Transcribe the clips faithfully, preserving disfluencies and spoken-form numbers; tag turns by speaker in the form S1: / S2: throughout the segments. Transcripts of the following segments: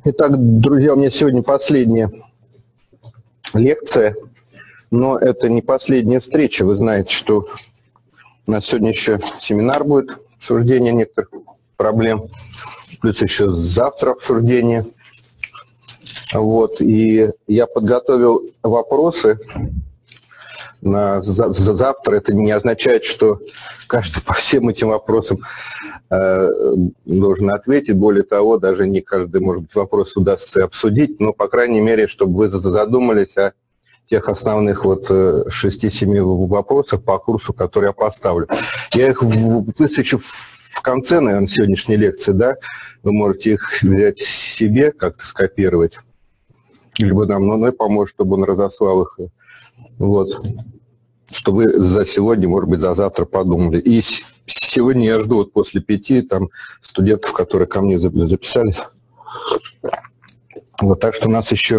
S1: Итак, друзья, у меня сегодня последняя лекция, но это не последняя встреча. Вы знаете, что у нас сегодня еще семинар будет, обсуждение некоторых проблем, плюс еще завтра обсуждение. Вот, и я подготовил вопросы на завтра. Это не означает, что каждый по всем этим вопросам э, должен ответить. Более того, даже не каждый, может быть, вопрос удастся обсудить, но, по крайней мере, чтобы вы задумались о тех основных вот шести-семи вопросах по курсу, который я поставлю. Я их высвечу в конце, наверное, сегодняшней лекции, да, вы можете их взять себе, как-то скопировать, либо нам мной поможет, чтобы он разослал их, вот, чтобы вы за сегодня, может быть, за завтра подумали. И сегодня я жду вот после пяти там студентов, которые ко мне записались. Вот, так что у нас еще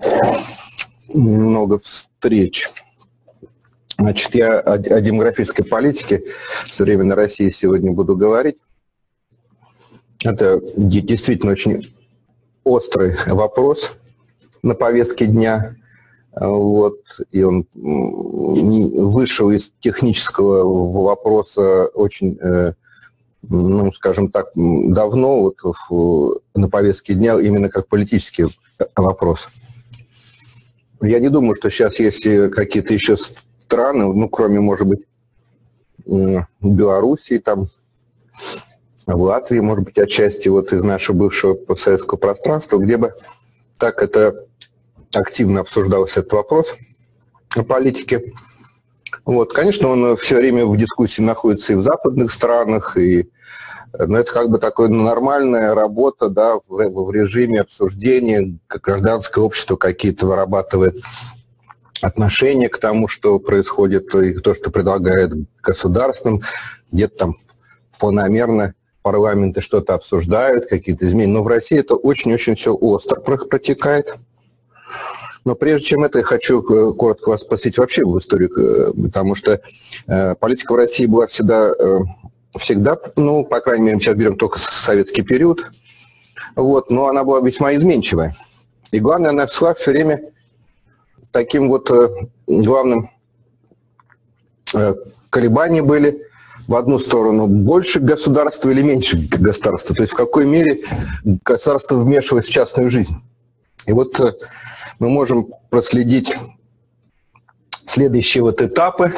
S1: много встреч. Значит, я о, о демографической политике в современной России сегодня буду говорить. Это действительно очень острый вопрос на повестке дня. Вот, и он вышел из технического вопроса очень, ну, скажем так, давно вот, на повестке дня именно как политический вопрос. Я не думаю, что сейчас есть какие-то еще страны, ну, кроме, может быть, Белоруссии, там, Латвии, может быть, отчасти вот из нашего бывшего постсоветского пространства, где бы так это активно обсуждался этот вопрос о политике. Вот, конечно, он все время в дискуссии находится и в западных странах, и, но это как бы такая нормальная работа, да, в, в режиме обсуждения, как гражданское общество какие-то вырабатывает отношения к тому, что происходит, и то, что предлагает государством, где-то там планомерно парламенты что-то обсуждают, какие-то изменения. Но в России это очень-очень все остро протекает. Но прежде чем это, я хочу коротко вас спросить вообще в историю, потому что э, политика в России была всегда, э, всегда, ну, по крайней мере, мы сейчас берем только советский период, вот, но она была весьма изменчивая. И главное, она шла все время таким вот э, главным э, колебания были в одну сторону: больше государства или меньше государства, то есть в какой мере государство вмешивалось в частную жизнь. И вот э, мы можем проследить следующие вот этапы.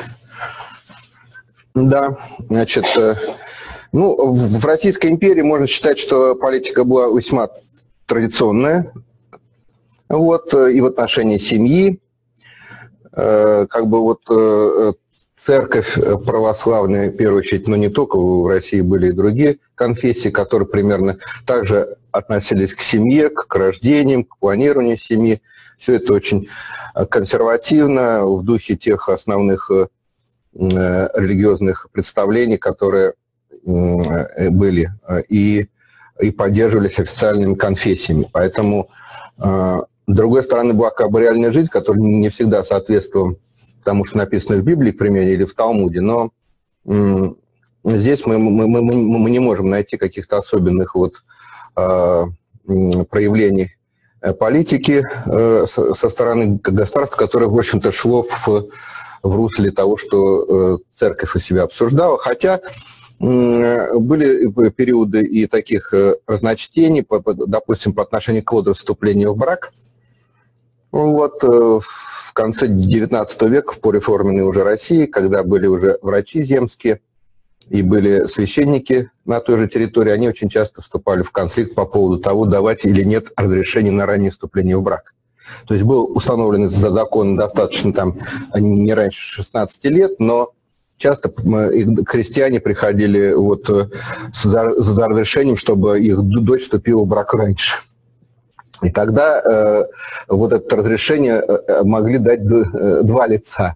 S1: Да, значит, ну, в Российской империи можно считать, что политика была весьма традиционная. Вот, и в отношении семьи, как бы вот церковь православная, в первую очередь, но не только, в России были и другие конфессии, которые примерно также относились к семье, к рождениям, к планированию семьи. Все это очень консервативно, в духе тех основных религиозных представлений, которые были и, и поддерживались официальными конфессиями. Поэтому, с другой стороны, была как бы реальная жизнь, которая не всегда соответствовала тому, что написано в Библии, к примеру, или в Талмуде, но здесь мы, мы, мы, мы не можем найти каких-то особенных вот, э, проявлений политики э, со стороны государства, которое, в общем-то, шло в, в русле того, что э, церковь у себя обсуждала, хотя э, были периоды и таких э, разночтений, по, по, допустим, по отношению к году вступления в брак. Вот, э, в конце девятнадцатого века, в пореформенной уже России, когда были уже врачи земские и были священники на той же территории, они очень часто вступали в конфликт по поводу того, давать или нет разрешения на раннее вступление в брак. То есть был установлен за закон достаточно там не раньше шестнадцати лет, но часто христиане приходили вот за, за разрешением, чтобы их дочь вступила в брак раньше. И тогда э, вот это разрешение могли дать два лица.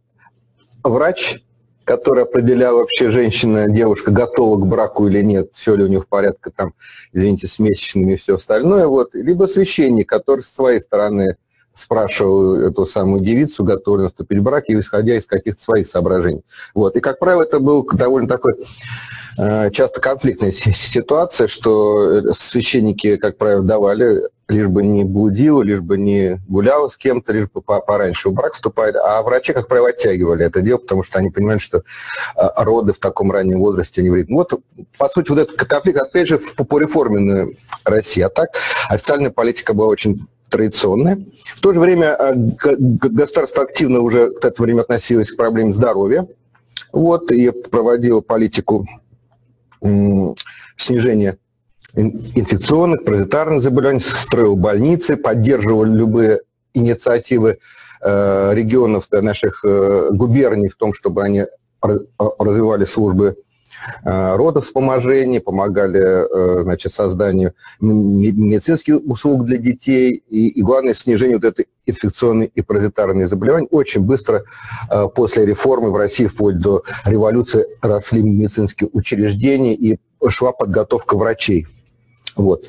S1: Врач, который определял, вообще женщина, девушка готова к браку или нет, все ли у нее в порядке, там, извините, с месячными и все остальное, вот, либо священник, который со своей стороны спрашивал эту самую девицу, готова ли вступить в брак, исходя из каких-то своих соображений. Вот. И, как правило, это был довольно такой часто конфликтная ситуация, что священники, как правило, давали, лишь бы не блудила, лишь бы не гуляла с кем-то, лишь бы пораньше в брак вступает, а врачи, как правило, оттягивали это дело, потому что они понимали, что роды в таком раннем возрасте не вредны. Вот, по сути, вот этот конфликт, опять же, в пореформенной России. А так, официальная политика была очень традиционная. В то же время государство активно уже к этому времени относилось к проблеме здоровья. Вот, и проводило политику снижения инфекционных, паразитарных заболеваний, строил больницы, поддерживал любые инициативы э, регионов, наших э, губерний в том, чтобы они развивали службы э, родовспоможения, помогали э, значит, созданию медицинских услуг для детей и, и главное, снижению вот этой инфекционной и паразитарные заболевания. Очень быстро э, после реформы в России вплоть до революции росли медицинские учреждения и шла подготовка врачей. Вот.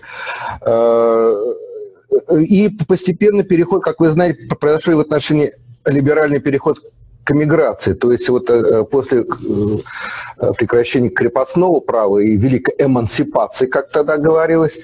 S1: И постепенно переход, как вы знаете, произошел в отношении либеральный переход к эмиграции. То есть вот после прекращения крепостного права и великой эмансипации, как тогда говорилось,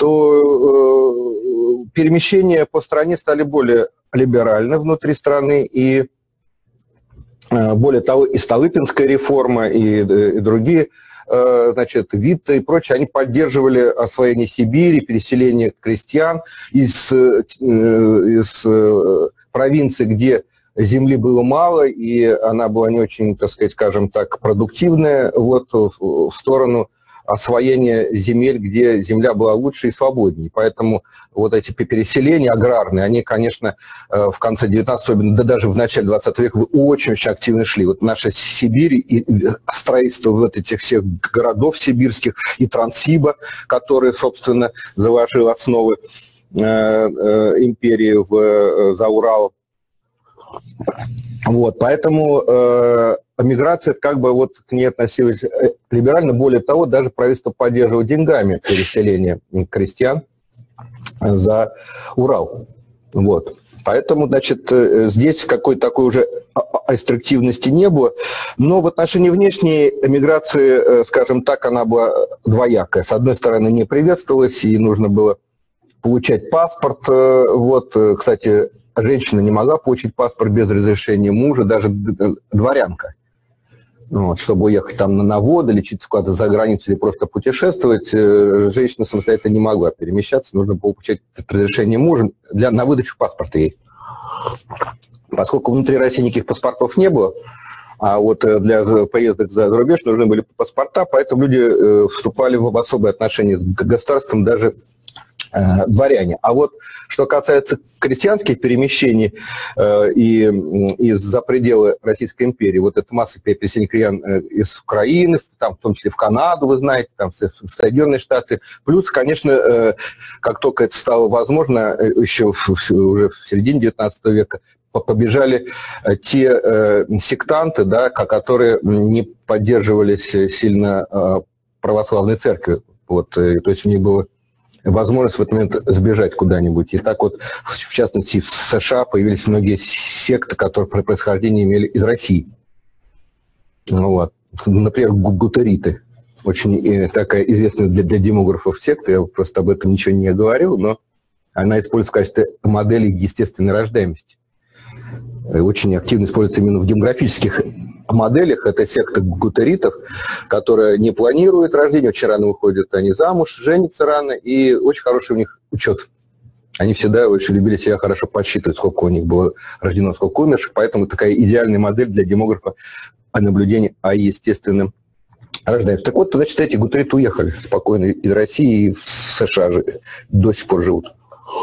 S1: то перемещения по стране стали более либеральны внутри страны. И более того, и Столыпинская реформа, и, и другие, значит, Витте и прочие, они поддерживали освоение Сибири, переселение крестьян из, из провинций, где земли было мало, и она была не очень, так сказать, скажем так, продуктивная, вот, в сторону освоения земель, где земля была лучше и свободнее. Поэтому вот эти переселения аграрные, они, конечно, в конце девятнадцатого, особенно, да даже в начале двадцатого века очень-очень активно шли. Вот наша Сибирь и строительство вот этих всех городов сибирских и Транссиба, который, собственно, заложил основы э, э, империи в, за Уралом. Вот, поэтому э, миграция как бы вот к ней относилась либерально. Более того, даже правительство поддерживало деньгами переселение крестьян за Урал. Вот. Поэтому, значит, здесь какой-то такой уже рестриктивности не было. Но в отношении внешней миграции, скажем так, она была двоякая. С одной стороны, не приветствовалась, и нужно было получать паспорт. Вот, кстати, женщина не могла получить паспорт без разрешения мужа, даже дворянка. Вот, чтобы уехать там на наводы, лечиться куда-то за границу или просто путешествовать, женщина самостоятельно не могла перемещаться, нужно было получать разрешение мужа для, на выдачу паспорта ей. Поскольку внутри России никаких паспортов не было, а вот для поездок за рубеж нужны были паспорта, поэтому люди вступали в особые отношения с государством, даже дворяне. А вот что касается крестьянских перемещений э, и, и за пределы Российской империи, вот эта масса переселений крестьян из Украины, там, в том числе в Канаду, вы знаете, там, в Соединенные Штаты. Плюс, конечно, э, как только это стало возможно, еще в, в, уже в середине девятнадцатого века, побежали те э, сектанты, да, которые не поддерживались сильно э, православной церкви. Вот, э, то есть у них было возможность в этот момент сбежать куда-нибудь. И так вот, в частности, в США появились многие секты, которые по происхождению имели из России. Ну, вот. Например, гутериты. Очень такая известная для, для демографов секта. Я просто об этом ничего не говорил, но она используется в качестве модели естественной рождаемости. И очень активно используется именно в демографических моделях. Это секта гутеритов, которая не планирует рождение, очень рано выходят они замуж, женятся рано, и очень хороший у них учет. Они всегда очень любили себя хорошо подсчитывать, сколько у них было рождено, сколько умерших, поэтому такая идеальная модель для демографа о наблюдении о естественном рождаемости. Так вот, значит, эти гутериты уехали спокойно из России и в США же до сих пор живут.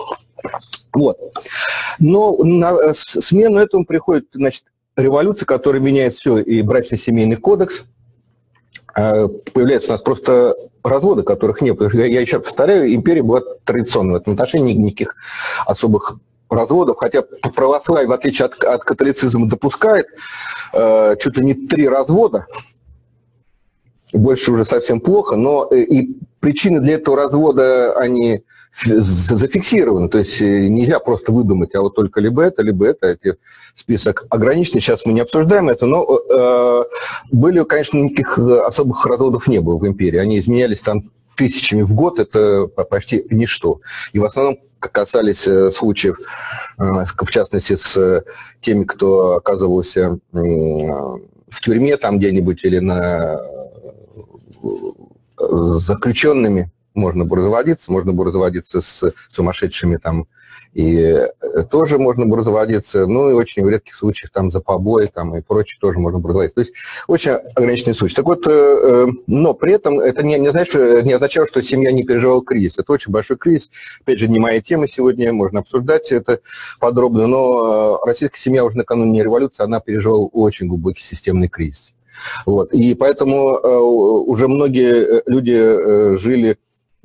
S1: Вот. Но на смену этому приходит, значит, революция, которая меняет все, и брачно-семейный кодекс. Появляются у нас просто разводы, которых нет. Потому что, я еще повторяю, империя была традиционной в этом отношении, никаких особых разводов. Хотя православие, в отличие от, от католицизма, допускает э, чуть ли не три развода. Больше уже совсем плохо, но и причины для этого развода, они зафиксированы. То есть нельзя просто выдумать, а вот только либо это, либо это. Эти список ограниченный. Сейчас мы не обсуждаем это, но э, были, конечно, никаких особых разводов не было в империи. Они изменялись там тысячами в год, это почти ничто. И в основном касались случаев, в частности, с теми, кто оказывался в тюрьме там где-нибудь или на... с заключенными. Можно было разводиться, можно было разводиться с сумасшедшими там, и тоже можно было разводиться, ну и очень в редких случаях там за побои там, и прочее тоже можно было разводиться. То есть очень ограниченный случай. Так вот, но при этом это не, не, значит, не означало, что семья не переживала кризис. Это очень большой кризис. Опять же, не моя тема сегодня, можно обсуждать это подробно, но российская семья уже накануне революции, она переживала очень глубокий системный кризис. Вот. И поэтому уже многие люди жили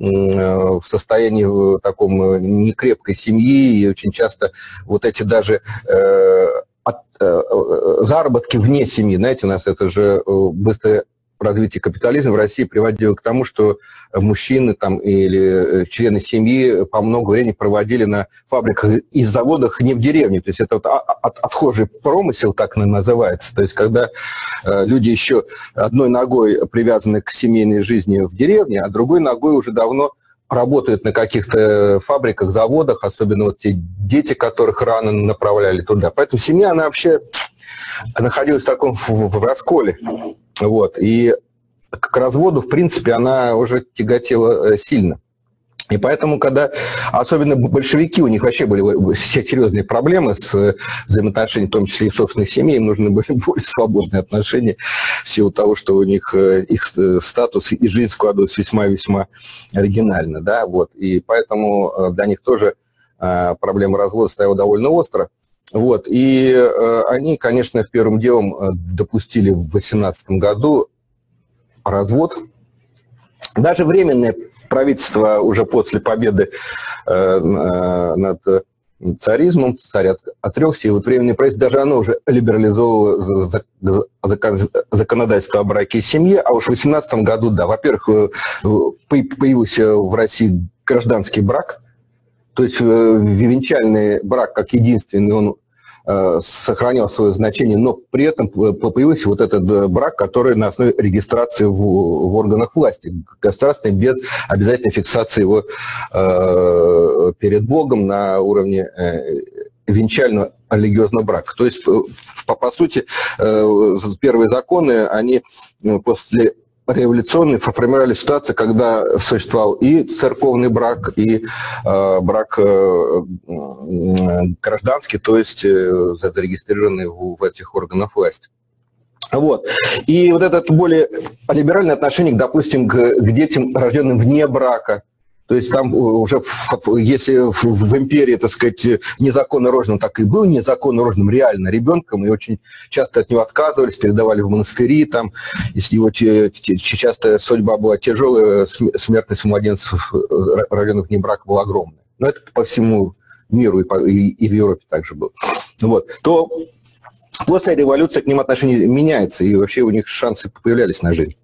S1: в состоянии таком некрепкой семьи, и очень часто вот эти даже э, от, э, заработки вне семьи, знаете, у нас это же быстрое развитие капитализма в России приводило к тому, что мужчины там, или члены семьи по много времени проводили на фабриках и заводах не в деревне. То есть это вот от, отхожий промысел, так называется. То есть когда э, люди еще одной ногой привязаны к семейной жизни в деревне, а другой ногой уже давно работают на каких-то фабриках, заводах, особенно вот те дети, которых рано направляли туда. Поэтому семья, она вообще находилась в таком в, в расколе. Вот. И к разводу, в принципе, она уже тяготела сильно. И поэтому, когда, особенно большевики, у них вообще были все серьезные проблемы с взаимоотношениями, в том числе и в собственных семьях, им нужны были более свободные отношения, в силу того, что у них их статус и жизнь складывалась весьма-весьма оригинально. Да? Вот. И поэтому для них тоже проблема развода стояла довольно остро. Вот. И э, они, конечно, первым делом допустили в восемнадцатом году развод. Даже временное правительство уже после победы э, э, над царизмом, царь отрекся, и вот временное правительство, даже оно уже либерализовало закон, законодательство о браке и семье, а уж в восемнадцатом году, да, во-первых, появился в России гражданский брак. То есть венчальный брак как единственный, он э, сохранял свое значение, но при этом появился вот этот брак, который на основе регистрации в, в органах власти государственной, без обязательной фиксации его э, перед Богом на уровне э, венчального религиозного брака. То есть, по, по сути, э, первые законы, они после революционные формировали ситуацию, когда существовал и церковный брак, и э, брак э, гражданский, то есть э, зарегистрированный в, в этих органах власти. Вот. И вот это более либеральное отношение, допустим, к, к детям, рожденным вне брака. То есть там уже, если в, в империи, так сказать, незаконно рожденным, так и был незаконно рожденным реально ребенком, и очень часто от него отказывались, передавали в монастыри, там, если его часто судьба была тяжелая, смертность младенцев, рожденных вне брака, была огромная. Но это по всему миру и, по, и, и в Европе также было. Вот. То после революции к ним отношение меняется, и вообще у них шансы появлялись на жизнь.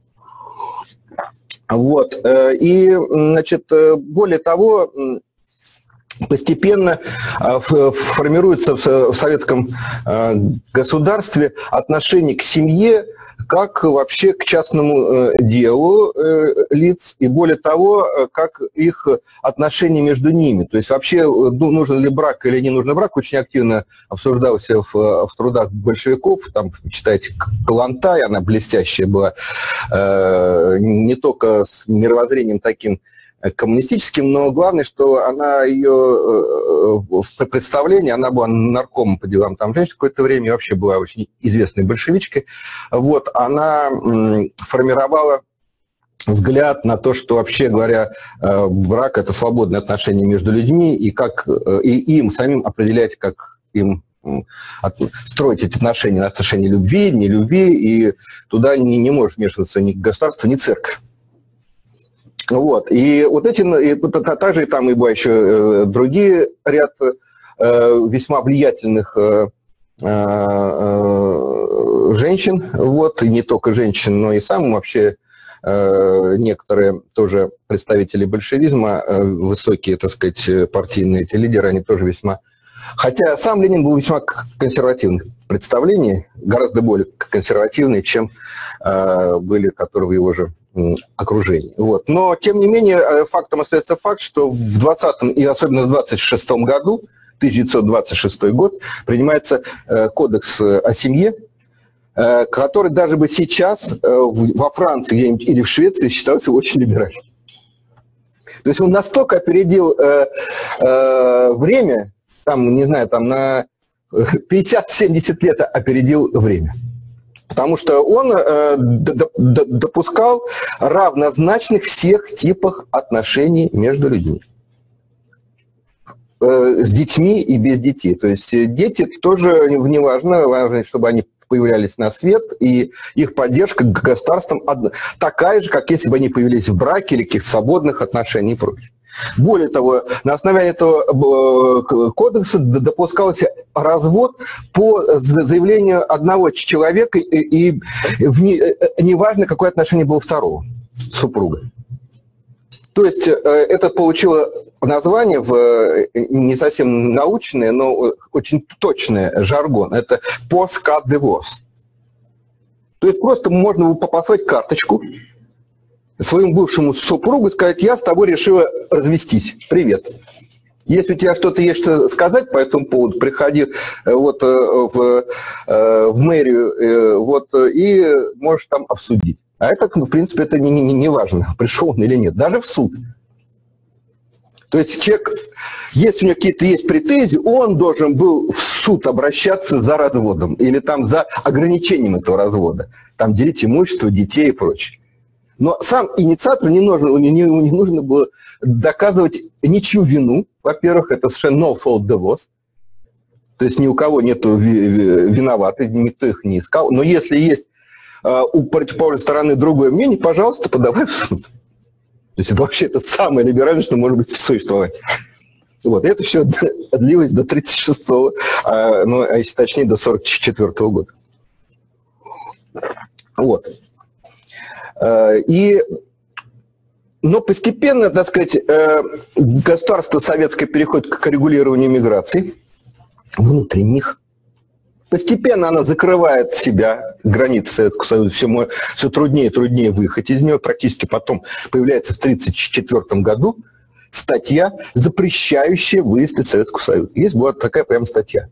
S1: Вот. И, значит, более того, постепенно формируется в советском государстве отношение к семье как вообще к частному делу лиц, и более того, как их отношения между ними. То есть вообще, нужен ли брак или не нужен брак, очень активно обсуждался в, в трудах большевиков. Там, читайте, Калантай, она блестящая была, не только с мировоззрением таким коммунистическим, но главное, что она ее в представлении, она была наркомом по делам там женщин какое-то время, и вообще была очень известной большевичкой. Вот, она формировала взгляд на то, что вообще говоря, брак – это свободные отношения между людьми, и как и им самим определять, как им строить эти отношения, отношения любви, не любви, и туда не, не может вмешиваться ни государство, ни церковь. Вот. И вот эти, и, также там и было еще э, другие ряд э, весьма влиятельных э, э, женщин, вот, и не только женщин, но и сам вообще некоторые тоже представители большевизма, высокие, так сказать, партийные эти лидеры, они тоже весьма... Хотя сам Ленин был весьма консервативных представлений, гораздо более консервативный, чем были, которые в его же окружении. Вот. Но, тем не менее, фактом остается факт, что в двадцатом и особенно в двадцать шестом году, тысяча девятьсот двадцать шестой год, принимается кодекс о семье, который даже бы сейчас во Франции или в Швеции считался очень либеральным. То есть он настолько опередил э, э, время, там, не знаю, там на пятьдесят-семьдесят лет опередил время. Потому что он э, допускал равнозначных всех типах отношений между людьми. Э, с детьми и без детей. То есть дети тоже неважно, важно, чтобы они появлялись на свет, и их поддержка государством такая же, как если бы они появились в браке или каких-то свободных отношениях и прочее. Более того, на основании этого кодекса допускался развод по заявлению одного человека, и неважно, какое отношение было второго супруга. То есть это получило название, в не совсем научное, но очень точное, жаргон. Это post-cut divorce. То есть просто можно было послать карточку своему бывшему супругу и сказать: я с тобой решила развестись. Привет. Если у тебя что-то есть что сказать по этому поводу, приходи вот в, в мэрию вот, и можешь там обсудить. А это, в принципе, это не, не, не важно, пришел он или нет. Даже в суд. То есть человек, если у него какие-то есть претензии, он должен был в суд обращаться за разводом или там за ограничением этого развода. Там делить имущество, детей и прочее. Но сам инициатор не нужно, не, не нужно было доказывать ничью вину. Во-первых, это совершенно no-fault divorce. То есть ни у кого нет виноватых, никто их не искал. Но если есть у противоположной стороны другое мнение, пожалуйста, подавай в суд. То есть это вообще это самое либеральное, что может быть существовать. Вот. Это все длилось до тридцать шестого, ну, а если точнее, до сорок четвёртого года. Вот. И, но постепенно, так сказать, государство советское переходит к регулированию миграции внутренних. Постепенно она закрывает себя, границы Советского Союза, все, все труднее и труднее выехать из нее. Практически потом появляется в тысяча девятьсот тридцать четвёртом году статья, запрещающая выезд из Советского Союза. Есть была такая прям статья.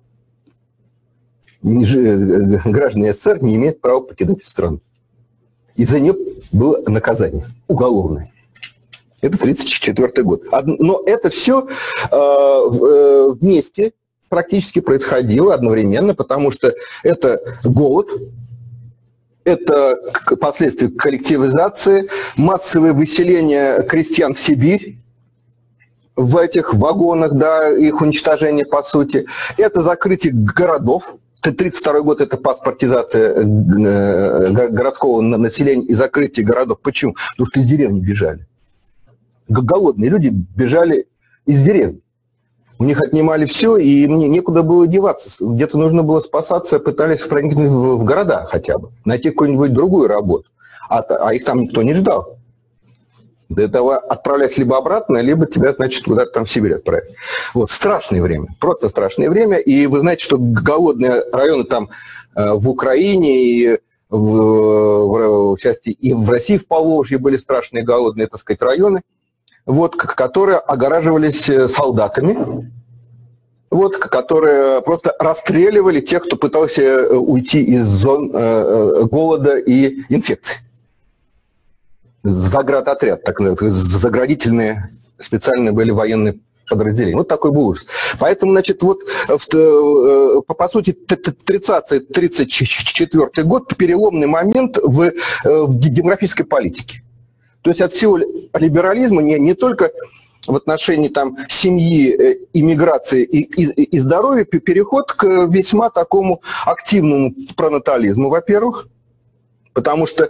S1: Граждане СССР не имеют права покидать страну. И за нее было наказание уголовное. Это тридцать четвёртый год. Но это все э, вместе практически происходило одновременно, потому что это голод, это последствия коллективизации, массовое выселение крестьян в Сибирь, в этих вагонах, да, их уничтожение по сути, это закрытие городов. тридцать второй год – это паспортизация городского населения и закрытие городов. Почему? Потому что из деревни бежали. Голодные люди бежали из деревни. У них отнимали все, и им некуда было деваться. Где-то нужно было спасаться, пытались проникнуть в города хотя бы, найти какую-нибудь другую работу. А, а их там никто не ждал. До этого отправлять либо обратно, либо тебя, значит, куда-то там в Сибирь отправить. Вот, страшное время, просто страшное время. И вы знаете, что голодные районы там э, в Украине, и в, в, в части, и в России, в Поволжье были страшные голодные, так сказать, районы, вот, которые огораживались солдатами, вот, которые просто расстреливали тех, кто пытался уйти из зон э, голода и инфекции. Заградотряд, так называемый, заградительные специальные были военные подразделения. Вот такой был ужас. Поэтому, значит, вот в, по сути тридцатый тридцать четвёртый год переломный момент в, в демографической политике. То есть от всего либерализма не, не только в отношении там, семьи, иммиграции и, и, и здоровья, переход к весьма такому активному пронатализму, во-первых. Потому что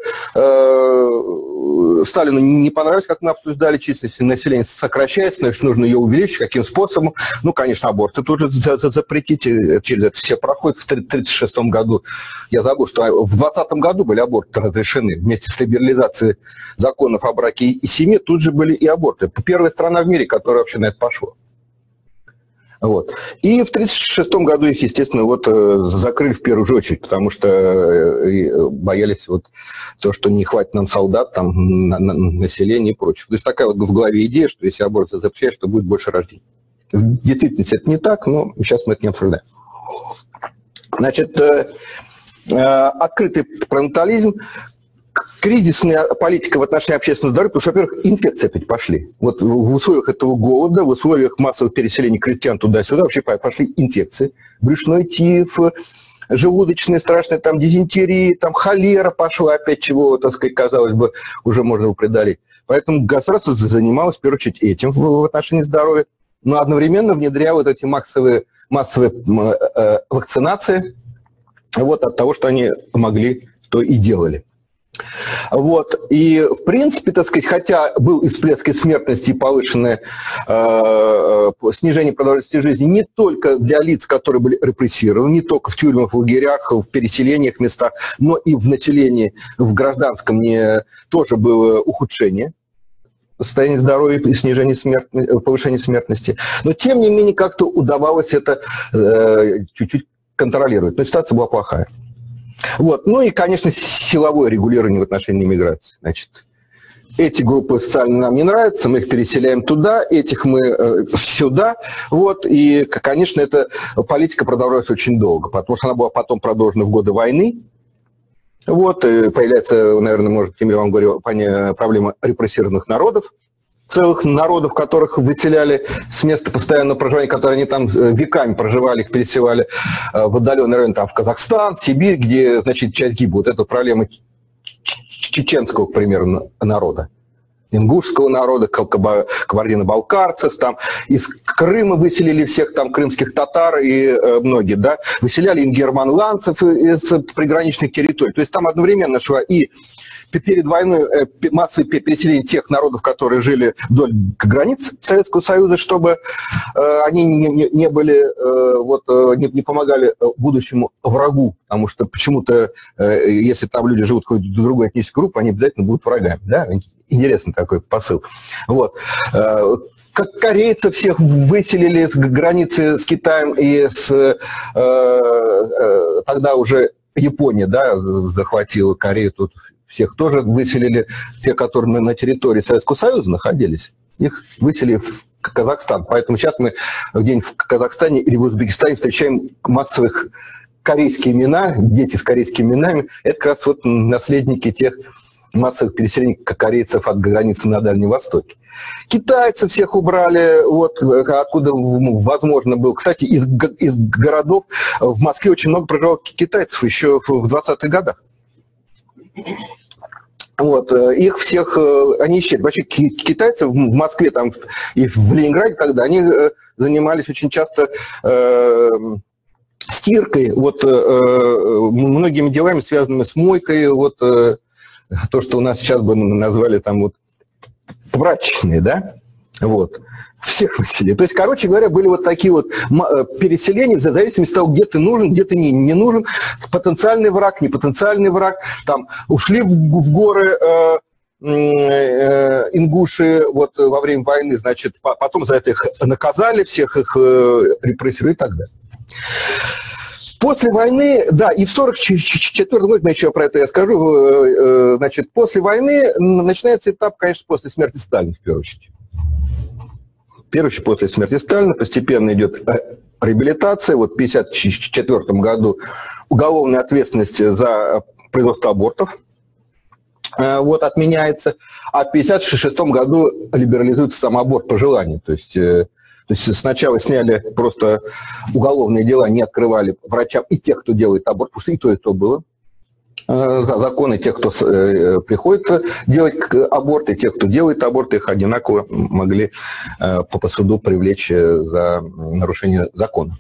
S1: э, Сталину не понравилось, как мы обсуждали, численность населения сокращается, значит, нужно ее увеличить. Каким способом? Ну, конечно, аборты тоже за, за, запретить. Через это все проходят. В тысяча девятьсот тридцать шестом году, я забыл, что в двадцатом году были аборты разрешены. Вместе с либерализацией законов о браке и семье тут же были и аборты. Первая страна в мире, которая вообще на это пошла. Вот. И в тридцать шестом году их, естественно, вот, закрыли в первую же очередь, потому что боялись вот то, что не хватит нам солдат, там, на, на, населения и прочее. То есть такая вот в голове идея, что если аборт запрещаешь, то будет больше рождений. В действительности это не так, но сейчас мы это не обсуждаем. Значит, открытый пронатализм, кризисная политика в отношении общественного здоровья, потому что, во-первых, инфекции опять пошли. Вот в условиях этого голода, в условиях массовых переселений крестьян туда-сюда вообще пошли инфекции. Брюшной тиф, желудочные страшные, там дизентерии, там холера пошла, опять чего, так сказать, казалось бы, уже можно его преодолеть. Поэтому государство занималось, в первую очередь, этим в отношении здоровья, но одновременно внедряя вот эти массовые, массовые э, вакцинации, вот от того, что они могли, то и делали. Вот. И, в принципе, так сказать, хотя был и всплеск смертности, и повышенное э, снижение продолжительности жизни не только для лиц, которые были репрессированы, не только в тюрьмах, в лагерях, в переселениях местах, но и в населении, в гражданском не, тоже было ухудшение состояния здоровья и снижение смертности, повышение смертности. Но, тем не менее, как-то удавалось это э, чуть-чуть контролировать. Но ситуация была плохая. Вот. Ну и, конечно, силовое регулирование в отношении миграции. Значит, эти группы социально нам не нравятся, мы их переселяем туда, этих мы э, сюда. Вот. И, конечно, эта политика продолжалась очень долго, потому что она была потом продолжена в годы войны. Вот. И появляется, наверное, может, я вам говорю, проблема репрессированных народов. Целых народов, которых выселяли с места постоянного проживания, которые они там веками проживали, их переселяли в отдаленный район, там в Казахстан, Сибирь, где, значит, часть гиб. Вот это проблема чеченского, к примеру, народа, ингушского народа, кабардино-балкарцев, там из Крыма выселили всех там крымских татар и э, многие, да, выселяли ингерманландцев из приграничных территорий. То есть там одновременно шла и перед войной массовое переселение тех народов, которые жили вдоль границ Советского Союза, чтобы э, они не, не, не были, э, вот, э, не, не помогали будущему врагу, потому что почему-то, э, если там люди живут в какой-то другой этнической группе, они обязательно будут врагами, да? Интересный такой посыл. Вот. Э, Как корейцев всех выселили с границы с Китаем и с э, э, тогда уже Япония, да, захватила Корею, тут всех тоже выселили, те, которые на территории Советского Союза находились, их выселили в Казахстан. Поэтому сейчас мы где-нибудь в Казахстане или в Узбекистане встречаем массовых корейские имена, дети с корейскими именами. Это как раз вот наследники тех массовых переселений корейцев от границы на Дальнем Востоке. Китайцев всех убрали, вот, откуда возможно было. Кстати, из, из городов в Москве очень много проживало китайцев еще в двадцатых годах. Вот, их всех, они исчезли. Вообще китайцы в Москве там, и в Ленинграде тогда, они занимались очень часто э, стиркой, вот, э, многими делами, связанными с мойкой, вот, э, то, что у нас сейчас бы назвали там вот прачечные, да, вот, всех выселили. То есть, короче говоря, были вот такие вот переселения в зависимости от того, где ты нужен, где ты не, не нужен, потенциальный враг, не потенциальный враг, там, ушли в, в горы э, э, ингуши вот во время войны, значит, потом за это их наказали, всех их э, репрессировали и так далее. После войны, да, и в сорок четвёртом году, еще про это я скажу, значит, после войны начинается этап, конечно, после смерти Сталина, в первую очередь. В первую очередь, после смерти Сталина постепенно идет реабилитация. Вот в тысяча девятьсот пятьдесят четвёртом году уголовная ответственность за производство абортов вот, отменяется, а в тысяча девятьсот пятьдесят шестом году либерализуется сам аборт по желанию. То есть... То есть сначала сняли просто уголовные дела, не открывали врачам и тех, кто делает аборт, потому что и то, и то было. Законы тех, кто приходит делать аборт, и тех, кто делает аборт, их одинаково могли по суду привлечь за нарушение закона.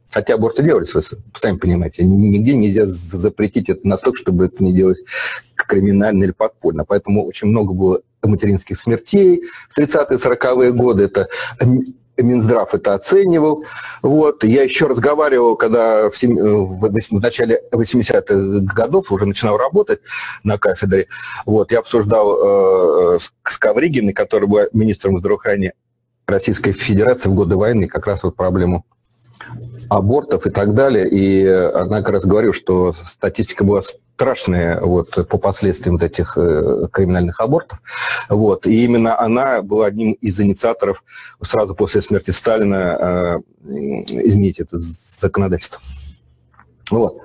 S1: Хотя аборты делались, вы сами понимаете, нигде нельзя запретить это настолько, чтобы это не делать криминально или подпольно. Поэтому очень много было материнских смертей в тридцатые сороковые годы. Это Минздрав это оценивал. Вот. Я еще разговаривал, когда в, сем... в начале восьмидесятых годов уже начинал работать на кафедре. Вот. Я обсуждал э, с Ковригиной, которая была министром здравоохранения Российской Федерации в годы войны, как раз вот проблему абортов и так далее. И она как раз говорила, что статистика была страшная вот, по последствиям вот этих э, криминальных абортов. Вот. И именно она была одним из инициаторов сразу после смерти Сталина э, изменить это законодательство. Вот.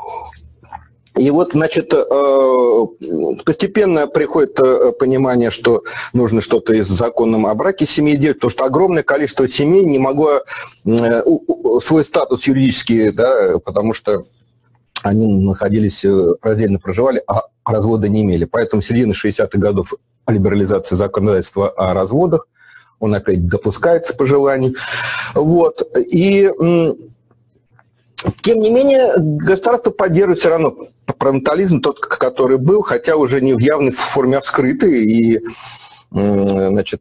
S1: И вот, значит, постепенно приходит понимание, что нужно что-то из закона о браке семьи делать, потому что огромное количество семей не могло свой статус юридический, да, потому что они находились, раздельно проживали, а развода не имели. Поэтому в середине шестидесятых годов либерализация законодательства о разводах, он опять допускается по желанию. Вот. И тем не менее, государство поддерживает все равно парентализм, тот, который был, хотя уже не в явной форме, а в скрытой, и значит,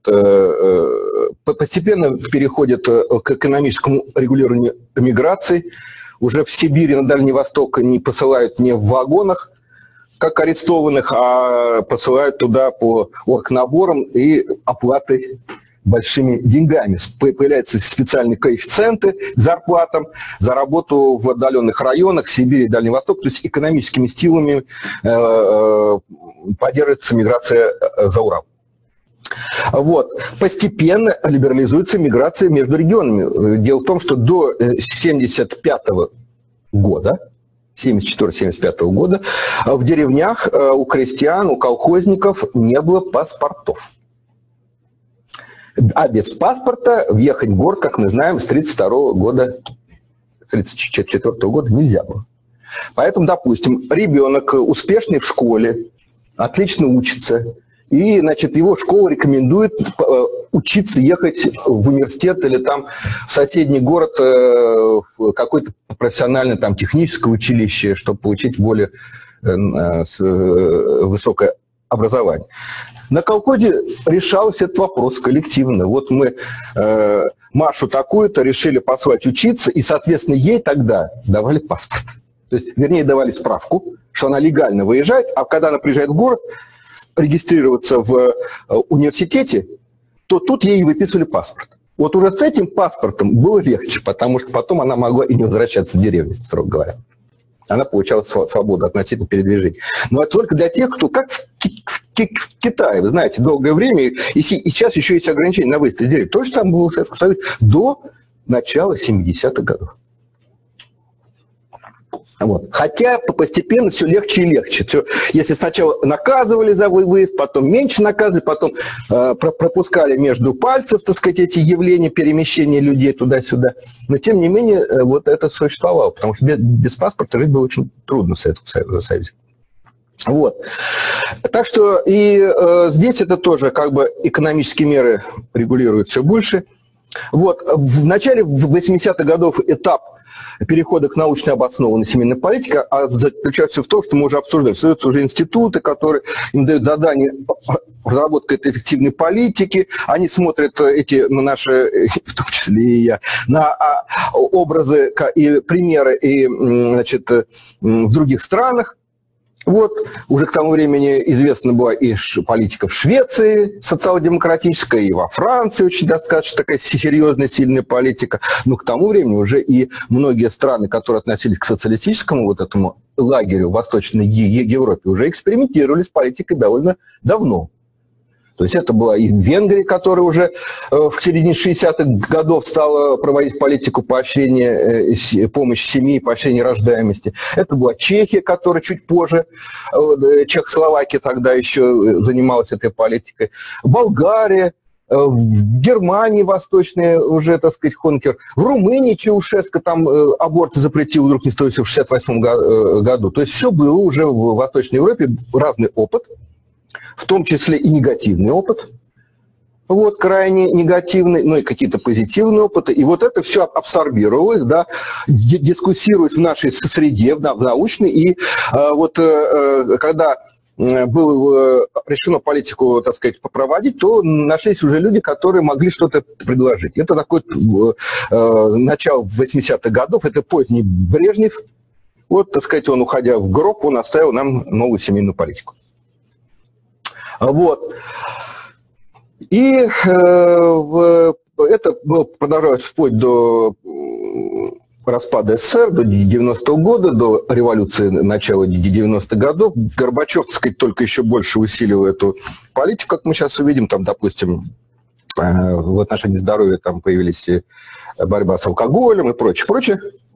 S1: постепенно переходит к экономическому регулированию миграции. Уже в Сибири, на Дальний Восток не посылают не в вагонах, как арестованных, а посылают туда по оргнаборам и оплатой большими деньгами. Появляются специальные коэффициенты к зарплатам за работу в отдаленных районах Сибири и Дальний Восток. То есть экономическими стимулами э, поддерживается миграция за Урал. Вот. Постепенно либерализуется миграция между регионами. Дело в том, что до семьдесят пятого года, семьдесят четвёртого — семьдесят пятого года, в деревнях у крестьян, у колхозников не было паспортов. А без паспорта въехать в город, как мы знаем, с тридцать второго года, тридцать четвёртого года нельзя было. Поэтому, допустим, ребенок успешный в школе, отлично учится, и, значит, его школа рекомендует учиться, ехать в университет или там в соседний город, в какое-то профессиональное там техническое училище, чтобы получить более высокое образование. На колхозе решался этот вопрос коллективно. Вот мы э, Машу такую-то решили послать учиться, и, соответственно, ей тогда давали паспорт. То есть, вернее, давали справку, что она легально выезжает, а когда она приезжает в город регистрироваться в э, университете, то тут ей выписывали паспорт. Вот уже с этим паспортом было легче, потому что потом она могла и не возвращаться в деревню, строго говоря. Она получала свободу относительно передвижения. Но это только для тех, кто как в Китае, вы знаете, долгое время, и сейчас еще есть ограничения на выезд из деревни. То же самое было в Советском Союзе до начала семидесятых годов. Вот. Хотя постепенно все легче и легче. Все, если сначала наказывали за выезд, потом меньше наказывали, потом э, пропускали между пальцев, так сказать, эти явления перемещения людей туда-сюда. Но тем не менее, э, вот это существовало, потому что без, без паспорта жить было очень трудно в Советском Союзе. Вот. Так что и э, здесь это тоже как бы экономические меры регулируют все больше. Вот. В начале восьмидесятых годов этап перехода к научно обоснованной семейной политике а заключается в том, что мы уже обсуждали. Создаются уже институты, которые им дают задание разработка этой эффективной политики. Они смотрят эти, на наши, в том числе и я, на образы и примеры и, значит, в других странах. Вот, уже к тому времени известна была и политика в Швеции, социал-демократическая, и во Франции очень достаточно такая серьезная, сильная политика. Но к тому времени уже и многие страны, которые относились к социалистическому вот этому лагерю в Восточной Европе, уже экспериментировали с политикой довольно давно. То есть это была и Венгрия, которая уже в середине шестидесятых годов стала проводить политику поощрения помощи семьи, поощрения рождаемости. Это была Чехия, которая чуть позже, Чехословакия тогда еще занималась этой политикой. Болгария, в Германии восточная уже, так сказать, Хонекер. В Румынии Чаушеску там аборты запретил вдруг не стоит в шестьдесят восьмом году. То есть все было уже в Восточной Европе, разный опыт. В том числе и негативный опыт. вот, крайне негативный, ну и какие-то позитивные опыты. И вот это все абсорбировалось, да, дискуссировалось в нашей среде, в научной. И вот когда было решено политику, так сказать, попроводить, то нашлись уже люди, которые могли что-то предложить. Это такое начало восьмидесятых годов, это поздний Брежнев. Вот, так сказать, он, уходя в гроб, он оставил нам новую семейную политику. Вот. И э, это было, продолжалось вплоть до распада СССР, до девяностого года, до революции начала девяностых годов. Горбачев, так сказать, только еще больше усилил эту политику, как мы сейчас увидим. Там, допустим, э, в отношении здоровья там появились борьба с алкоголем и прочее, прочее.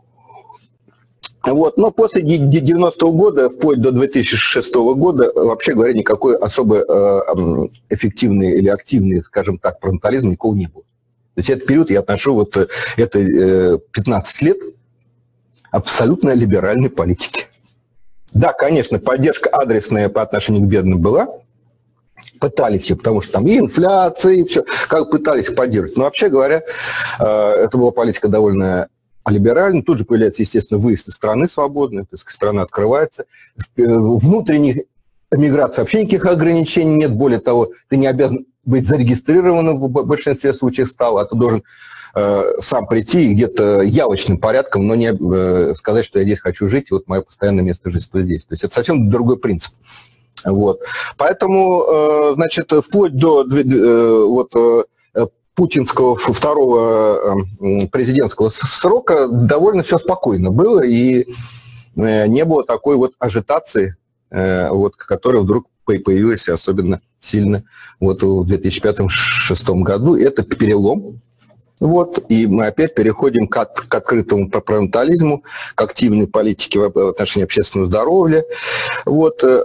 S1: Вот. Но после девяностого года, вплоть до две тысячи шестого года, вообще говоря, никакой особо эффективный или активный, скажем так, фронтализм никого не было. То есть этот период я отношу, вот это пятнадцать лет абсолютно либеральной политики. Да, конечно, поддержка адресная по отношению к бедным была, пытались ее, потому что там и инфляция, и все, как пытались поддерживать. Но вообще говоря, это была политика довольно либеральный, тут же появляется, естественно, выезд из страны свободной, то есть страна открывается. Внутренних эмиграции вообще никаких ограничений нет. Более того, ты не обязан быть зарегистрированным в большинстве случаев стал, а ты должен э, сам прийти и где-то явочным порядком, но не э, сказать, что я здесь хочу жить, и вот мое постоянное место жительства здесь. То есть это совсем другой принцип. Вот. Поэтому, э, значит, вплоть до э, вот, э, путинского второго президентского срока довольно все спокойно было, и не было такой вот ажитации, вот, которая вдруг появилась особенно сильно вот в две тысячи пятом — две тысячи шестом году. Это перелом. Вот, и мы опять переходим к, от, к открытому фронтализму, к активной политике в отношении общественного здоровья. Вот, э,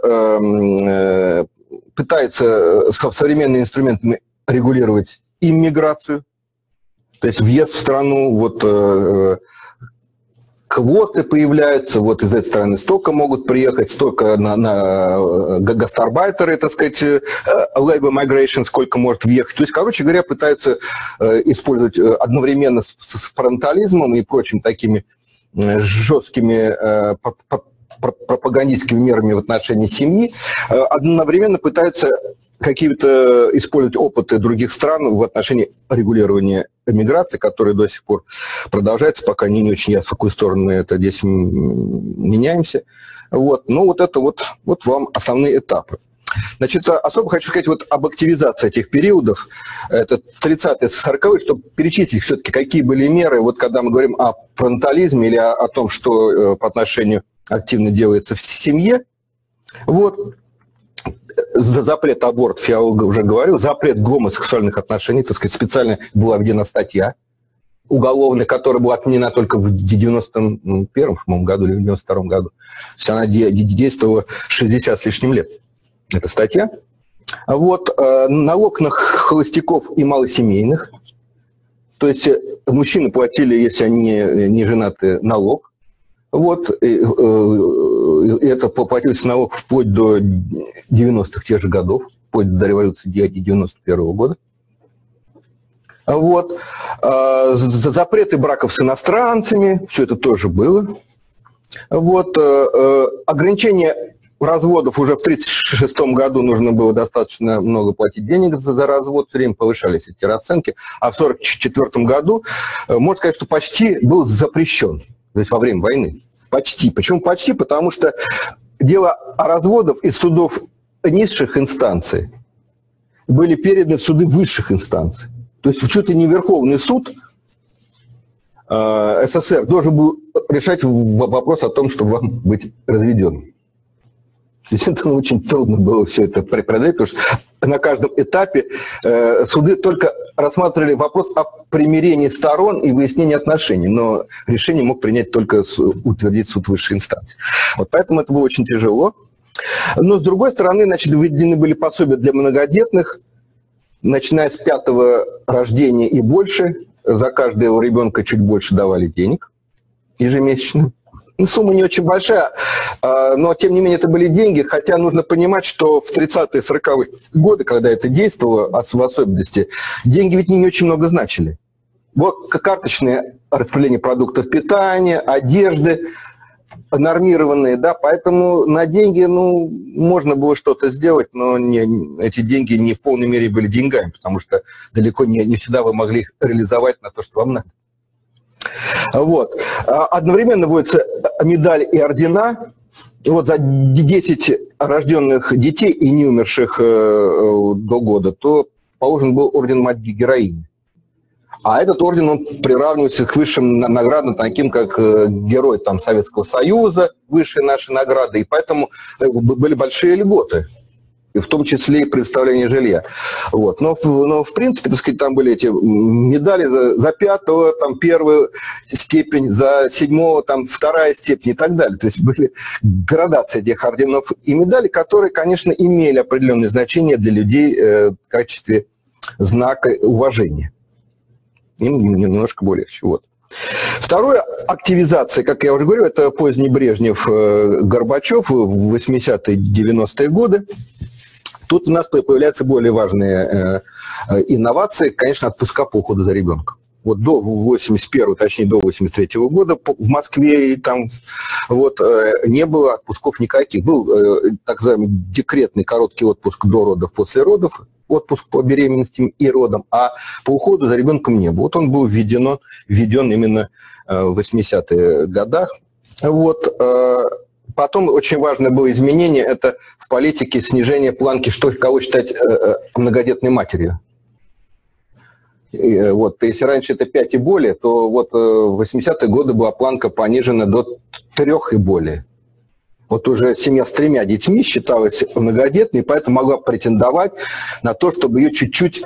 S1: э, пытается со современными инструментами регулировать иммиграцию, то есть въезд в страну, вот э, квоты появляются, вот из этой страны столько могут приехать, столько на, на гастарбайтеры, так сказать, labor migration, сколько может въехать. То есть, короче говоря, пытаются э, использовать одновременно с, с фронтализмом и прочими такими э, жесткими э, пропагандистскими мерами в отношении семьи, э, одновременно пытаются какие-то использовать опыты других стран в отношении регулирования эмиграции, которые до сих пор продолжаются, пока не, не очень ясно, в какую сторону мы это здесь меняемся. Вот. Но вот это вот, вот вам основные этапы. Значит, особо хочу сказать вот об активизации этих периодов. Это тридцатые, сороковые, чтобы перечислить все-таки, какие были меры, вот когда мы говорим о фронтализме или о, о том, что по отношению активно делается в семье. Вот. За запрет абортов, я уже говорил, запрет гомосексуальных отношений, так сказать, специально была введена статья уголовная, которая была отменена только в девяностом первом году или в девяносто втором году. То есть она действовала шестьдесят с лишним лет, эта статья. Вот, налог на холостяков и малосемейных, то есть мужчины платили, если они не женаты, налог. Вот, и, и это поплатился налог вплоть до девяностых тех же годов, вплоть до революции девяносто первого года. Вот. Запреты браков с иностранцами, все это тоже было. Вот. Ограничение разводов уже в тридцать шестом году нужно было достаточно много платить денег за, за развод, все время повышались эти расценки, а в сорок четвёртом году, можно сказать, что почти был запрещен. То есть во время войны. Почти. Почему почти? Потому что дело о разводах из судов низших инстанций были переданы в суды высших инстанций. То есть чуть ли не Верховный суд э, СССР должен был решать вопрос о том, чтобы вам быть разведенным. То есть это очень трудно было все это преодолеть, потому что на каждом этапе э, суды только рассматривали вопрос о примирении сторон и выяснении отношений, но решение мог принять только утвердить суд высшей инстанции. Вот поэтому это было очень тяжело. Но с другой стороны, значит, введены были пособия для многодетных, начиная с пятого рождения и больше, за каждого ребенка чуть больше давали денег ежемесячно. Сумма не очень большая, но тем не менее это были деньги, хотя нужно понимать, что в тридцатые сороковые годы, когда это действовало, в особенности, деньги ведь не очень много значили. Вот карточное распределение продуктов питания, одежды, нормированные, да, поэтому на деньги, ну, можно было что-то сделать, но не, эти деньги не в полной мере были деньгами, потому что далеко не, не всегда вы могли их реализовать на то, что вам надо. Вот. Одновременно вводятся медали и ордена. Вот за десять рожденных детей и не умерших до года, то положен был орден Мать-Героини. А этот орден, он приравнивается к высшим наградам, таким как Герой там, Советского Союза, высшие наши награды, и поэтому были большие льготы. И в том числе и предоставление жилья. Вот. Но, но в принципе, так сказать, там были эти медали за, за пятого, там, первую степень, за седьмого, там, вторая степень и так далее. То есть были градации этих орденов и медалей, которые, конечно, имели определенное значение для людей э, в качестве знака уважения. Им немножко более легче. Вот. Второе, активизация, как я уже говорю, это поздний Брежнев, Горбачев в восьмидесятые девяностые годы. Тут у нас появляются более важные э, инновации, конечно, отпуска по уходу за ребенком. Вот до восемьдесят первого, точнее до восемьдесят третьего года в Москве и там вот, э, не было отпусков никаких. Был э, так называемый декретный короткий отпуск до родов, после родов, отпуск по беременности и родам, а по уходу за ребенком не было. Вот он был введен, введен именно э, в восьмидесятых годах. Вот, э, Потом очень важное было изменение, это в политике снижение планки, что кого считать э, многодетной матерью. И, вот, если раньше это пять и более, то вот э, в восьмидесятые годы была планка понижена до трех и более. Вот уже семья с тремя детьми считалась многодетной, поэтому могла претендовать на то, чтобы ее чуть-чуть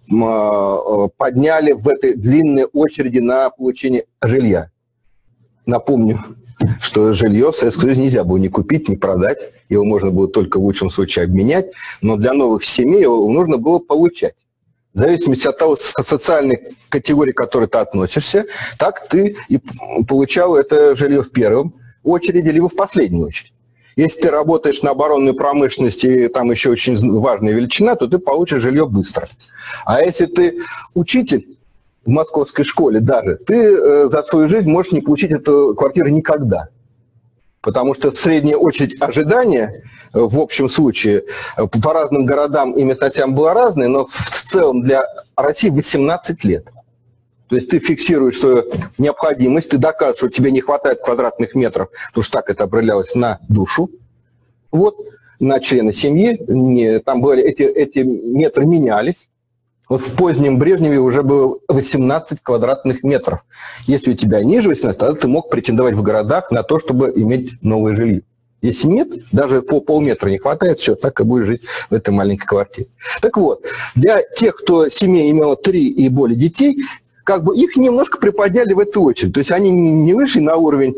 S1: э, подняли в этой длинной очереди на получение жилья. Напомню, что жилье в Советском Союзе нельзя было ни купить, ни продать. Его можно было только в лучшем случае обменять, но для новых семей его нужно было получать. В зависимости от того, социальной категории, к которой ты относишься, так ты и получал это жилье в первом очереди, либо в последнюю очередь. Если ты работаешь на оборонной промышленности, и там еще очень важная величина, то ты получишь жилье быстро. А если ты учитель в московской школе даже, ты э, за свою жизнь можешь не получить эту квартиру никогда. Потому что средняя очередь ожидания э, в общем случае э, по разным городам и местностям была разная, но в целом для России восемнадцать лет. То есть ты фиксируешь свою необходимость, ты доказываешь, что тебе не хватает квадратных метров, потому что так это определялось на душу, вот, на члена семьи, не, там были эти, эти метры менялись. Вот в позднем Брежневе уже было восемнадцать квадратных метров. Если у тебя ниже восемнадцати, тогда ты мог претендовать в городах на то, чтобы иметь новое жилье. Если нет, даже по полметра не хватает, все, так и будешь жить в этой маленькой квартире. Так вот, для тех, кто семья имела три и более детей, как бы их немножко приподняли в эту очередь. То есть они не вышли на уровень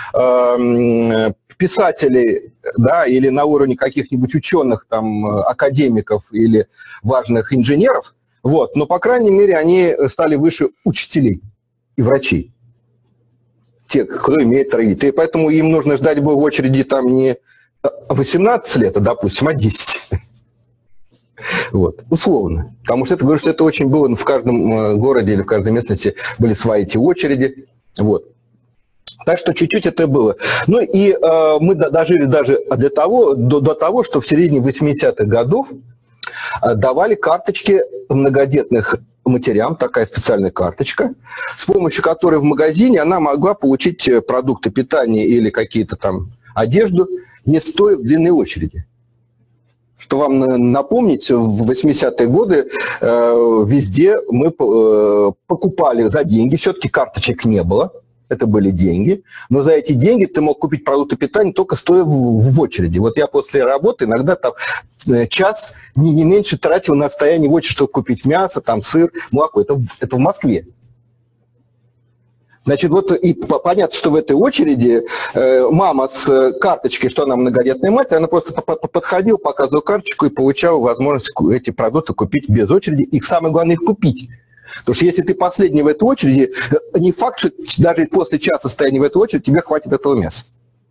S1: э, писателей, да, или на уровне каких-нибудь ученых, там, академиков или важных инженеров, вот, но, по крайней мере, они стали выше учителей и врачей. Те, кто имеет родителей. И поэтому им нужно ждать было в очереди там не восемнадцать лет, а, допустим, а десять. Вот, условно. Потому что это, говорю, что это очень было в каждом городе или в каждой местности были свои эти очереди. Вот. Так что чуть-чуть это было. Ну и э, мы дожили даже для того, до, до того, что в середине восьмидесятых годов давали карточки многодетных матерям, такая специальная карточка, с помощью которой в магазине она могла получить продукты питания или какие-то там одежду, не стоя в длинной очереди. Что вам напомнить, в восьмидесятые годы э, везде мы э, покупали за деньги, все-таки карточек не было, это были деньги, но за эти деньги ты мог купить продукты питания только стоя в, в очереди. Вот я после работы иногда там час не, не меньше тратил на стояние в очереди, чтобы купить мясо, там сыр, молоко. Это, это в Москве. Значит, вот и понятно, что в этой очереди э, мама с карточкой, что она многодетная мать, она просто подходила, показывала карточку и получала возможность эти продукты купить без очереди. И самое главное, их купить. Потому что если ты последний в этой очереди, не факт, что даже после часа стояния в этой очереди тебе хватит этого мяса.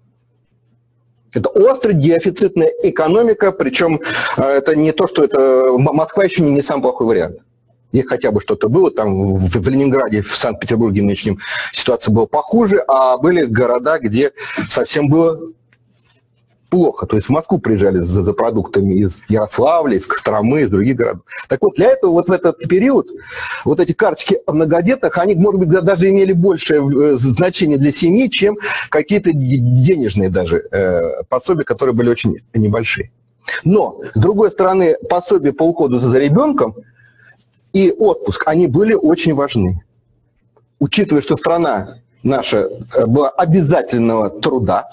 S1: Это острая дефицитная экономика, причем это не то, что это Москва еще не, не самый плохой вариант. Если хотя бы что-то было, там в, в Ленинграде, в Санкт-Петербурге в нынешнем ситуация была похуже, а были города, где совсем было плохо. То есть в Москву приезжали за, за продуктами из Ярославля, из Костромы, из других городов. Так вот, для этого вот в этот период вот эти карточки многодетных, они, может быть, даже имели большее значение для семьи, чем какие-то денежные даже э, пособия, которые были очень небольшие. Но, с другой стороны, пособия по уходу за ребенком и отпуск, они были очень важны. Учитывая, что страна наша была обязательного труда,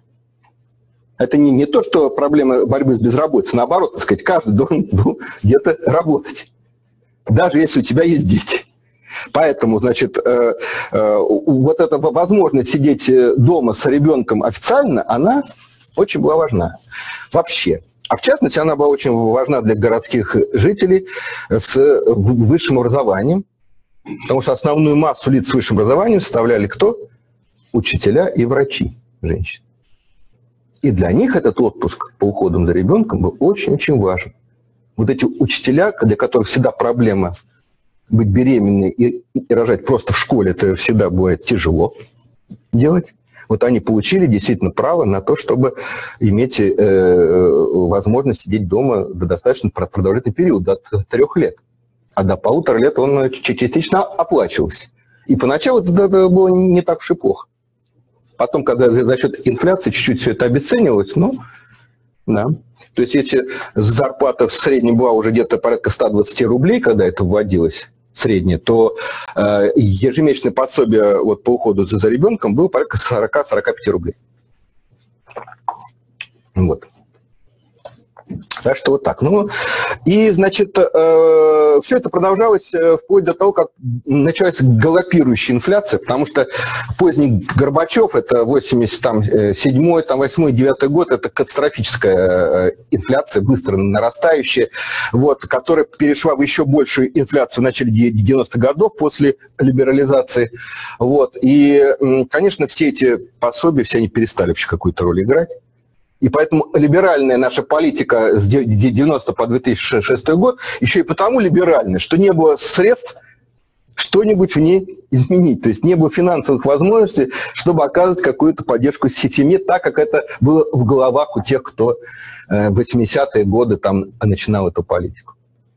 S1: это не, не то, что проблема борьбы с безработицей, наоборот, так сказать, каждый должен был где-то работать, даже если у тебя есть дети. Поэтому, значит, э, э, вот эта возможность сидеть дома с ребенком официально, она очень была важна вообще. А в частности, она была очень важна для городских жителей с высшим образованием, потому что основную массу лиц с высшим образованием составляли кто? Учителя и врачи, женщины. И для них этот отпуск по уходу за ребенком был очень-очень важен. Вот эти учителя, для которых всегда проблема быть беременной и, и рожать просто в школе, это всегда бывает тяжело делать. Вот они получили действительно право на то, чтобы иметь э, возможность сидеть дома до достаточно продолжительного периода, до трех лет. А до полутора лет он частично оплачивался. И поначалу это, это было не так уж и плохо. Потом, когда за счет инфляции чуть-чуть все это обесценивалось, ну, да. То есть, если зарплата в среднем была уже где-то порядка ста двадцати рублей, когда это вводилось, среднее, то э, ежемесячное пособие вот, по уходу за, за ребенком было порядка сорока — сорока пяти рублей. Вот. Так что вот так. Ну, и, значит, э, все это продолжалось вплоть до того, как началась галопирующая инфляция, потому что поздний Горбачев, это восемьдесят седьмой, восьмой, девятый год, это катастрофическая инфляция, быстро нарастающая, вот, которая перешла в еще большую инфляцию в начале девяностых годов после либерализации. Вот. И, конечно, все эти пособия, все они перестали вообще какую-то роль играть. И поэтому либеральная наша политика с девяностого по две тысячи шестой год еще и потому либеральная, что не было средств что-нибудь в ней изменить. То есть не было финансовых возможностей, чтобы оказывать какую-то поддержку семье, так как это было в головах у тех, кто в восьмидесятые годы там начинал эту политику.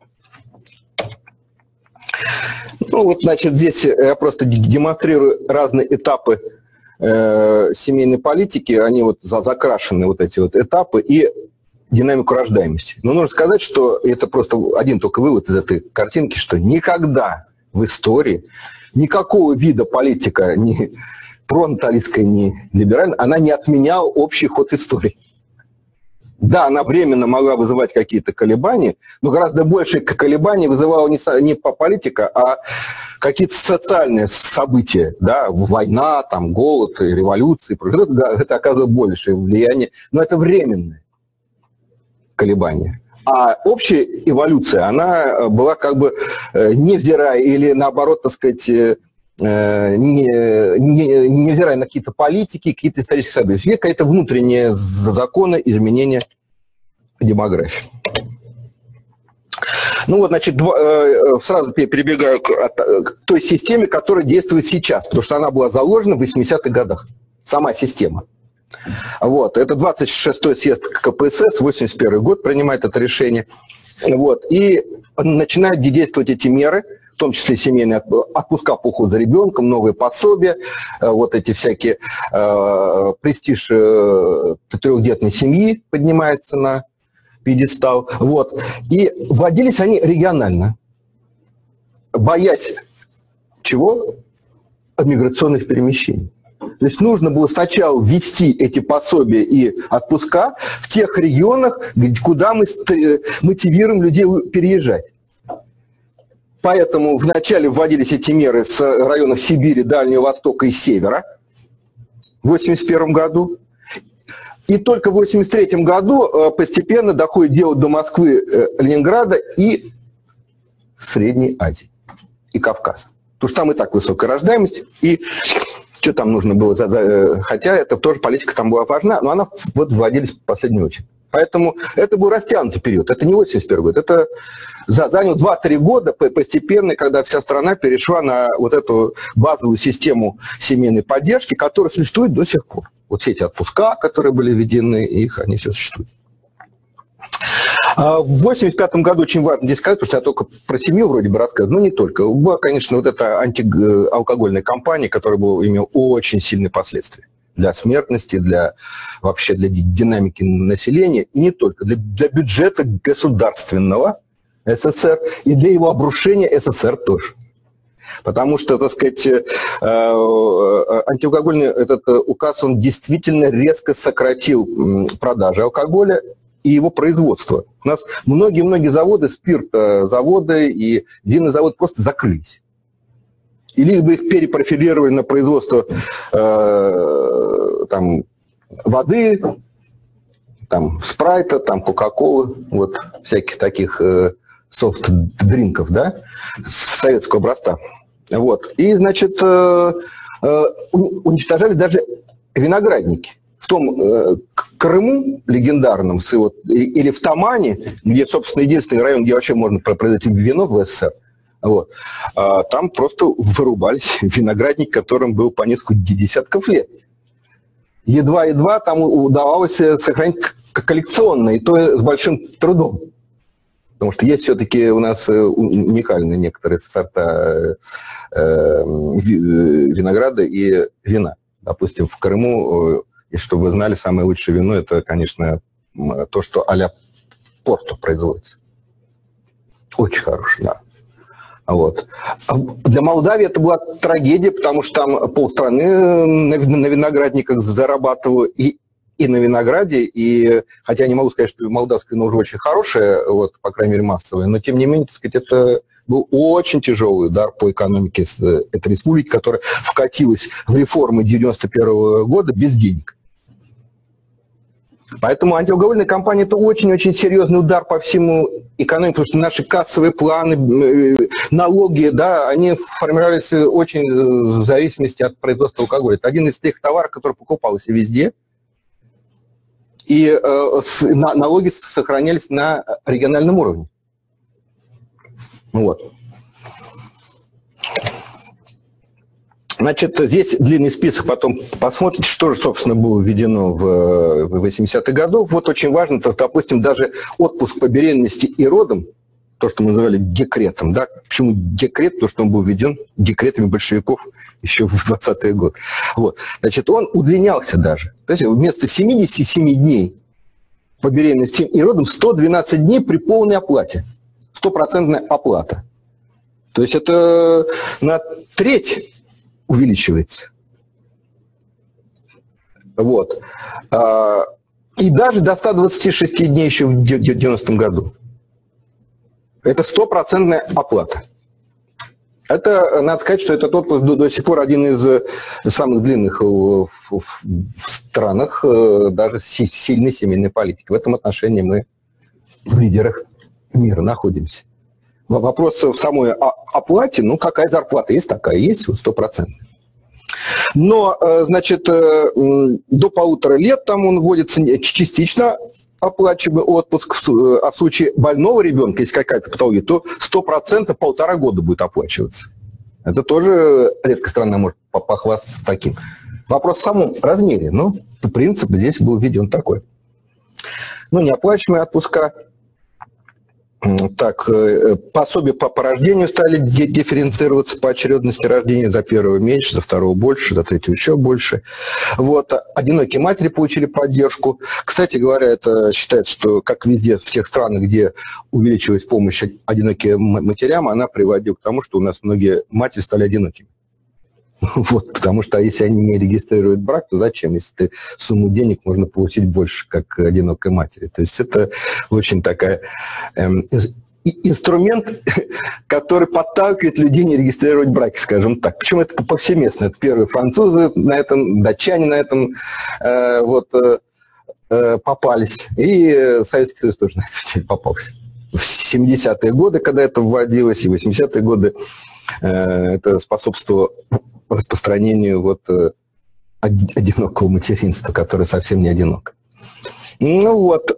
S1: Ну вот, значит, здесь я просто демонстрирую разные этапы семейной политики, они вот закрашены, вот эти вот этапы, и динамику рождаемости. Но нужно сказать, что это просто один только вывод из этой картинки, что никогда в истории никакого вида политика, ни пронаталистская, ни либеральная, она не отменяла общий ход истории. Да, она временно могла вызывать какие-то колебания, но гораздо больше колебаний вызывала не политика, а какие-то социальные события, да, война, там, голод, революции, это, это оказывает большее влияние, но это временное колебание. А общая эволюция, она была как бы, невзирая, или наоборот, так сказать, не, не, невзирая на какие-то политики, какие-то исторические события. Есть какие-то внутренние законы изменения демографии. Ну вот, значит, сразу перебегаю к той системе, которая действует сейчас, потому что она была заложена в восьмидесятых годах, сама система. Вот, это двадцать шестой съезд ка пэ эс эс, восемьдесят первый год принимает это решение. Вот, и начинают действовать эти меры, в том числе семейные отпуска по уходу за ребенком, новые пособия, вот эти всякие э, престиж э, трехдетной семьи поднимается на пьедестал. Вот. И вводились они регионально, боясь чего? Миграционных перемещений. То есть нужно было сначала ввести эти пособия и отпуска в тех регионах, куда мы мотивируем людей переезжать. Поэтому вначале вводились эти меры с районов Сибири, Дальнего Востока и Севера в восемьдесят первом году. И только в восемьдесят третьем году постепенно доходит дело до Москвы, Ленинграда и Средней Азии. и Кавказ. Потому что там и так высокая рождаемость, и что там нужно было, за, за, хотя это тоже политика там была важна, но она вот вводилась в последнюю очередь. Поэтому это был растянутый период, это не восемьдесят первый год, это за, занял два-три года постепенно, когда вся страна перешла на вот эту базовую систему семейной поддержки, которая существует до сих пор. Вот все эти отпуска, которые были введены, их, они все существуют. В восемьдесят пятом году очень важно здесь сказать, потому что я только про семью вроде бы рассказываю, но не только. Была, конечно, вот эта антиалкогольная кампания, которая была, имела очень сильные последствия для смертности, для вообще для динамики населения, и не только, для, для бюджета государственного СССР и для его обрушения СССР тоже. Потому что, так сказать, антиалкогольный этот указ, он действительно резко сократил продажи алкоголя и его производство. У нас многие-многие заводы, спиртозаводы и винный завод просто закрылись. И либо их перепрофилировали на производство э, там, воды, там, спрайта, там, кока-колы, вот, всяких таких э, софт-дринков, да, советского образца. Вот. И, значит, э, э, уничтожали даже виноградники. В том э, Крыму легендарном, с его, или в Тамане, где, собственно, единственный район, где вообще можно производить вино в СССР, вот, а, там просто вырубались виноградник, которым был по несколько десятков лет. Едва-едва там удавалось сохранить коллекционно, и то с большим трудом. Потому что есть все-таки у нас уникальные некоторые сорта э, винограда и вина. Допустим, в Крыму, и чтобы вы знали, самое лучшее вино, это, конечно, то, что а-ля Порту производится. Очень хорошее, да. Вот. Для Молдавии это была трагедия, потому что там полстраны на виноградниках зарабатывало и, и на винограде, и хотя я не могу сказать, что молдавское вино уже очень хорошее, вот, по крайней мере массовое, но тем не менее, так сказать, это был очень тяжелый удар по экономике этой республики, которая вкатилась в реформы девяносто первого года без денег. Поэтому антиалкогольная кампания – это очень-очень серьезный удар по всему экономике, потому что наши кассовые планы, налоги, да, они формировались очень в зависимости от производства алкоголя. Это один из тех товаров, который покупался везде, и э, с, на, налоги сохранялись на региональном уровне. Вот. Значит, здесь длинный список, потом посмотрите, что же, собственно, было введено в восьмидесятых годах. Вот очень важно, то, допустим, даже отпуск по беременности и родам, то, что мы называли декретом, да, почему декрет, то, что он был введен декретами большевиков еще в двадцатые годы. Вот. Значит, он удлинялся даже. То есть вместо семидесяти семи дней по беременности и родам сто двенадцать дней при полной оплате. Стопроцентная оплата. То есть это на треть увеличивается. Вот. И даже до ста двадцати шести дней еще в девяностом году. Это стопроцентная оплата. Это, надо сказать, что этот отпуск до, до сих пор один из самых длинных в, в, в странах даже с сильной семейной политики. В этом отношении мы в лидерах мира находимся. Вопрос в самой оплате, ну, какая зарплата есть, такая есть, сто процентов. Но, значит, до полутора лет там он вводится частично оплачиваемый отпуск, а в случае больного ребенка, если какая-то патология, то сто процентов полтора года будет оплачиваться. Это тоже редкая страна может похвастаться таким. Вопрос в самом размере, но принцип здесь был введен такой. Ну, неоплачиваемые отпуска. Так, пособия по, по рождению стали дифференцироваться по очередности рождения. За первого меньше, за второго больше, за третьего еще больше. Вот. Одинокие матери получили поддержку. Кстати говоря, это считается, что как везде в тех странах, где увеличилась помощь одиноким матерям, она приводила к тому, что у нас многие матери стали одинокими. Вот, потому что если они не регистрируют брак, то зачем, если ты сумму денег можно получить больше, как одинокой матери. То есть это очень такая эм, инструмент, который подталкивает людей не регистрировать браки, скажем так. Почему это повсеместно? Это первые французы на этом, датчане на этом э, вот, э, попались. И Советский Союз тоже на это попался. В семидесятые годы, когда это вводилось, и восьмидесятые годы, это способствовало распространению вот одинокого материнства, которое совсем не одиноко. Ну вот.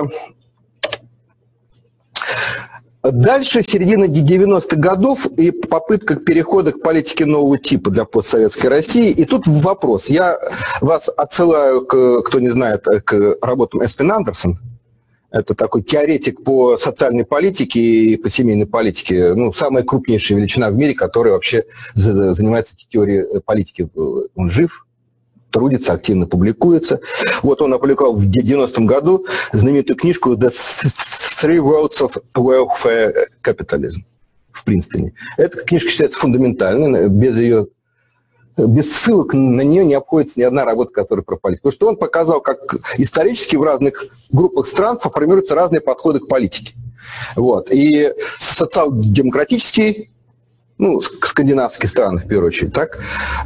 S1: Дальше, середина девяностых годов и попытка перехода к политике нового типа для постсоветской России. И тут вопрос. Я вас отсылаю, к, кто не знает, к работам Эспен Андерсон. Это такой теоретик по социальной политике и по семейной политике. Ну, самая крупнейшая величина в мире, которая вообще занимается теорией политики. Он жив, трудится, активно публикуется. Вот он опубликовал в девяностом году знаменитую книжку «The Three Roads of Welfare Capitalism» в Принстоне. Эта книжка считается фундаментальной, без ее, без ссылок на нее не обходится ни одна работа, которая про политику. Потому что он показал, как исторически в разных группах стран формируются разные подходы к политике. Вот. И социал-демократические, ну, скандинавские страны, в первую очередь, так,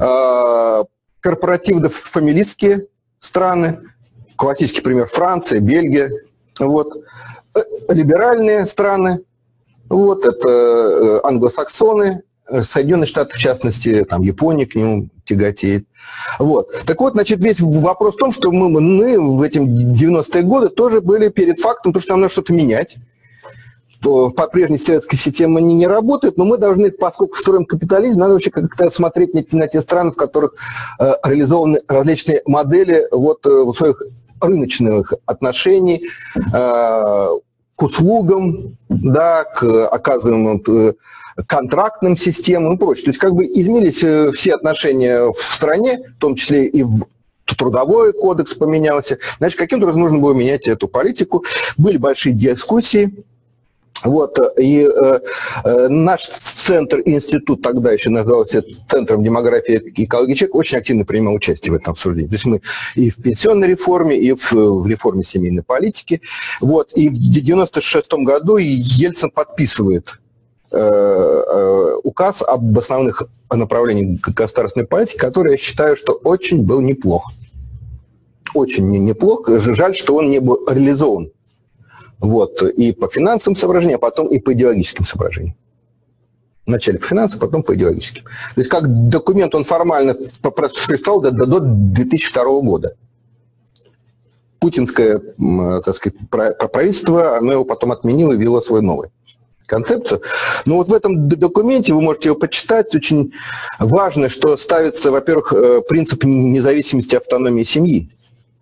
S1: корпоративно-фамилистские страны, классический пример Франция, Бельгия, вот, либеральные страны, вот, это англосаксоны, Соединенные Штаты, в частности, там, Япония к нему тяготеет. Вот. Так вот, значит, весь вопрос в том, что мы, мы в эти девяностые годы тоже были перед фактом, потому что нам надо что-то менять. По прежней советской системе они не работают, но мы должны, поскольку строим капитализм, надо вообще как-то смотреть на, на те страны, в которых э, реализованы различные модели вот, э, в своих рыночных отношений э, к услугам, да, к оказываемым э, контрактным системам и прочее. То есть как бы изменились э, все отношения в стране, в том числе и в трудовой кодекс поменялся. Значит, каким-то образом нужно было менять эту политику. Были большие дискуссии. Вот, и э, э, наш центр, институт, тогда еще назывался Центром демографии и экологии человека, очень активно принимал участие в этом обсуждении. То есть мы и в пенсионной реформе, и в, в реформе семейной политики. Вот, и в девяносто шестом году Ельцин подписывает э, э, указ об основных направлениях государственной политики, который, я считаю, что очень был неплох. Очень неплох. Жаль, что он не был реализован. Вот, и по финансовым соображениям, а потом и по идеологическим соображениям. Вначале по финансовым, потом по идеологическим. То есть как документ он формально существовал до, до две тысячи второго года. Путинское, так сказать, правительство, оно его потом отменило и ввело свою новую концепцию. Но вот в этом документе, вы можете его почитать, очень важно, что ставится, во-первых, принцип независимости и автономии семьи.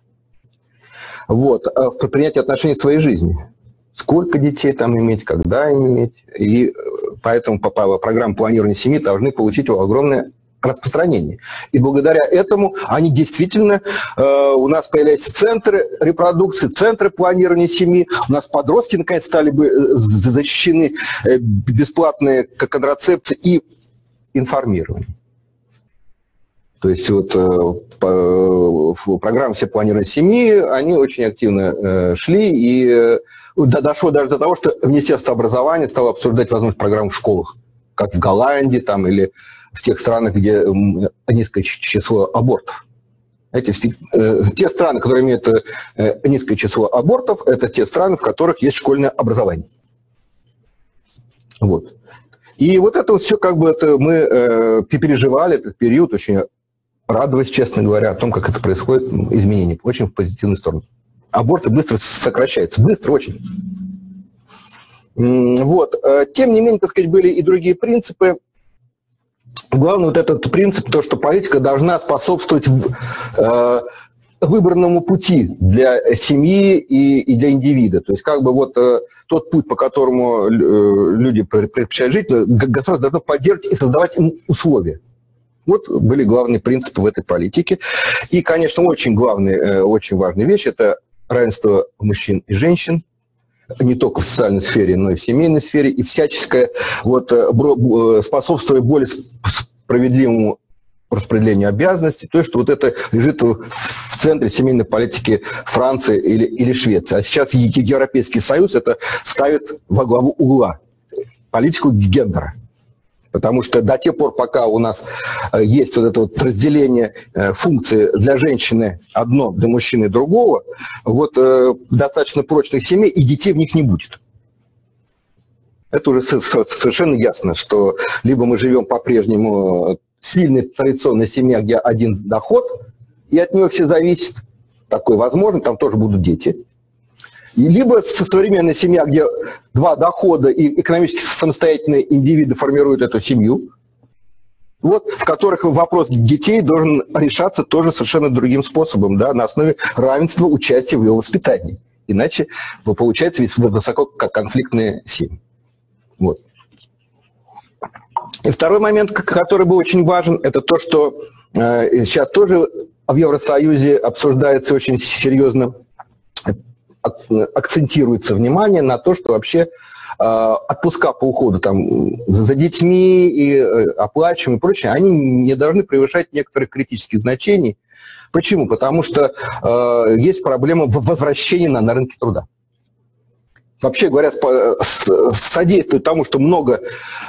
S1: Вот, в принятии отношений в своей жизни. Сколько детей там иметь, когда им иметь. И поэтому по программе планирования семьи должны получить огромное распространение. И благодаря этому они действительно, э, у нас появлялись центры репродукции, центры планирования семьи. У нас подростки наконец стали бы защищены, э, бесплатные контрацепции и информирование. То есть вот э, программы все планирования семьи, они очень активно э, шли, и э, дошло даже до того, что Министерство образования стало обсуждать возможность программ в школах, как в Голландии там, или в тех странах, где низкое число абортов. Эти, э, те страны, которые имеют э, низкое число абортов, это те страны, в которых есть школьное образование. Вот. И вот это вот все как бы это мы э, переживали этот период, очень радовались, честно говоря, о том, как это происходит, изменения, очень в позитивную сторону. Аборты быстро сокращаются, быстро очень. Вот. Тем не менее, так сказать, были и другие принципы. Главный вот этот принцип, то, что политика должна способствовать э, выбранному пути для семьи и, и для индивида. То есть как бы вот э, тот путь, по которому э, люди предпочитают жить, государство должно поддерживать и создавать им условия. Вот были главные принципы в этой политике. И, конечно, очень главная, очень важная вещь – это равенство мужчин и женщин, не только в социальной сфере, но и в семейной сфере, и всяческое вот, способствование более справедливому распределению обязанностей, то есть, что вот это лежит в центре семейной политики Франции или, или Швеции. А сейчас Европейский Союз это ставит во главу угла политику гендера. Потому что до тех пор, пока у нас есть вот это вот разделение функций для женщины одно, для мужчины другого, вот достаточно прочных семей и детей в них не будет. Это уже совершенно ясно, что либо мы живем по-прежнему сильной традиционной семье, где один доход, и от него все зависит, такое возможно, там тоже будут дети. И либо современная семья, где два дохода и экономически самостоятельные индивиды формируют эту семью, вот, в которых вопрос детей должен решаться тоже совершенно другим способом, да, на основе равенства участия в его воспитании. Иначе получается ведь высококонфликтные семьи. Вот. И второй момент, который был очень важен, это то, что э, сейчас тоже в Евросоюзе обсуждается очень серьезно, акцентируется внимание на то, что вообще э, отпуска по уходу там, за детьми и э, оплачиваемые и прочее, они не должны превышать некоторых критических значений. Почему? Потому что э, есть проблема в возвращении на, на рынке труда. Вообще говоря, содействует тому, что много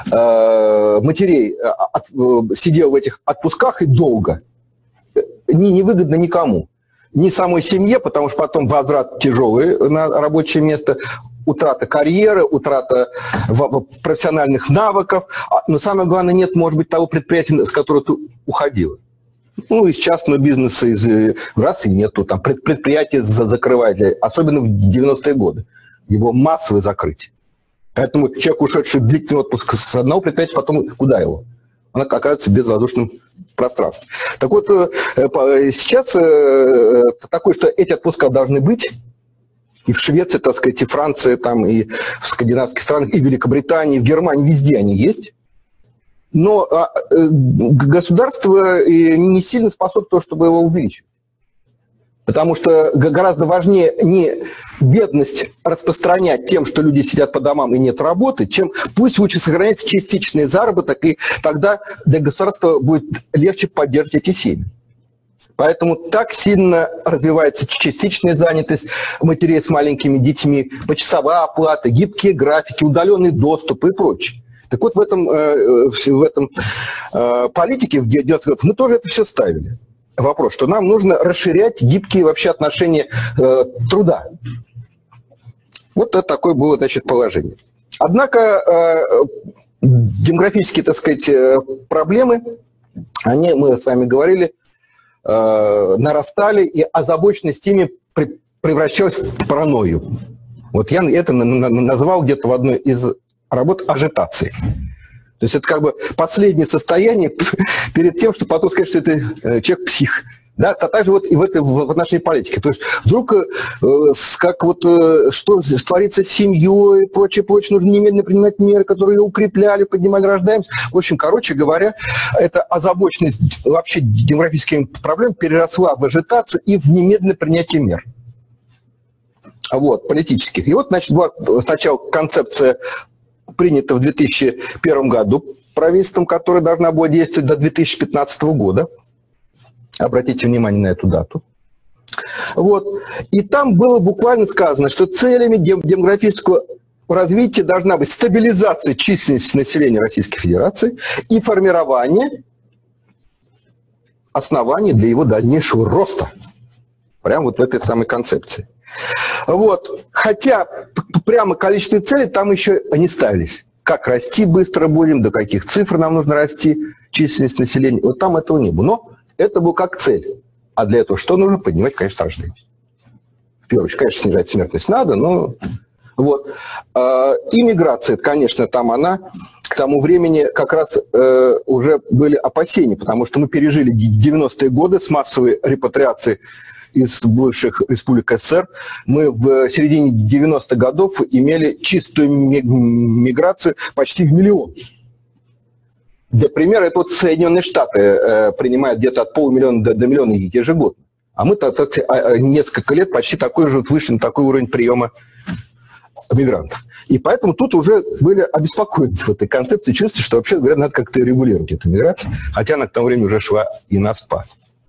S1: э, матерей от, сидело в этих отпусках и долго, не, невыгодно никому. Ни самой семье, потому что потом возврат тяжелый на рабочее место, утрата карьеры, утрата профессиональных навыков. Но самое главное, нет, может быть, того предприятия, с которого ты уходила. Ну, из частного бизнеса, из, раз и нету, там предприятия закрывают, особенно в девяностые годы. Его массовое закрытие. Поэтому человек, ушедший в длительный отпуск с одного предприятия, потом куда его? Он оказывается в безвоздушном пространстве. Так вот, сейчас такое, что эти отпуска должны быть. И в Швеции, так сказать, и Франции, там, и в скандинавских странах, и в Великобритании, и в Германии, везде они есть. Но государство не сильно способно то, чтобы его увеличить. Потому что гораздо важнее не бедность распространять тем, что люди сидят по домам и нет работы, чем пусть лучше сохраняется частичный заработок, и тогда для государства будет легче поддерживать эти семьи. Поэтому так сильно развивается частичная занятость матерей с маленькими детьми, почасовая оплата, гибкие графики, удаленный доступ и прочее. Так вот в этом, в этом политике в девяностых годах мы тоже это все ставили. Вопрос, что нам нужно расширять гибкие вообще отношения э, труда. Вот это такое было, значит, положение. Однако э, демографические, так сказать, проблемы, они, мы с вами говорили, э, нарастали, и озабоченность ими превращалась в паранойю. Вот я это назвал где-то в одной из работ ажитацией. То есть это как бы последнее состояние перед тем, чтобы потом сказать, что это человек псих. Да, а также вот и в, этой, в отношении политики. То есть вдруг э, как вот э, что творится с семьей, прочее, прочее, нужно немедленно принимать меры, которые ее укрепляли, поднимали рождаемость. В общем, короче говоря, эта озабоченность вообще демографическими проблемами переросла в агитацию и в немедленное принятие мер. Вот, политических. И вот, значит, была сначала концепция, принята в две тысячи первом году правительством, которая должна была действовать до две тысячи пятнадцатого года. Обратите внимание на эту дату. Вот. И там было буквально сказано, что целями демографического развития должна быть стабилизация численности населения Российской Федерации и формирование оснований для его дальнейшего роста. Прямо вот в этой самой концепции. Вот. Хотя прямо количественные цели там еще не ставились. Как расти быстро будем, до каких цифр нам нужно расти, численность населения. Вот там этого не было. Но это было как цель. А для этого что нужно? Поднимать, конечно, рождаемость. В первую очередь, конечно, снижать смертность надо, но... Вот. И миграция, конечно, там она... К тому времени как раз э, уже были опасения, потому что мы пережили девяностые годы с массовой репатриацией из бывших республик СССР. Мы в середине девяностых годов имели чистую миграцию почти в миллион. Для примера, это вот Соединенные Штаты э, принимают где-то от полумиллиона до, до миллиона ежегодно. А мы так, так, несколько лет почти такой же вот вышли на такой уровень приема мигрантов. И поэтому тут уже были обеспокоены в этой концепции, чувствуют, что вообще говоря, надо как-то регулировать эту миграцию, хотя она к тому времени уже шла и на спад.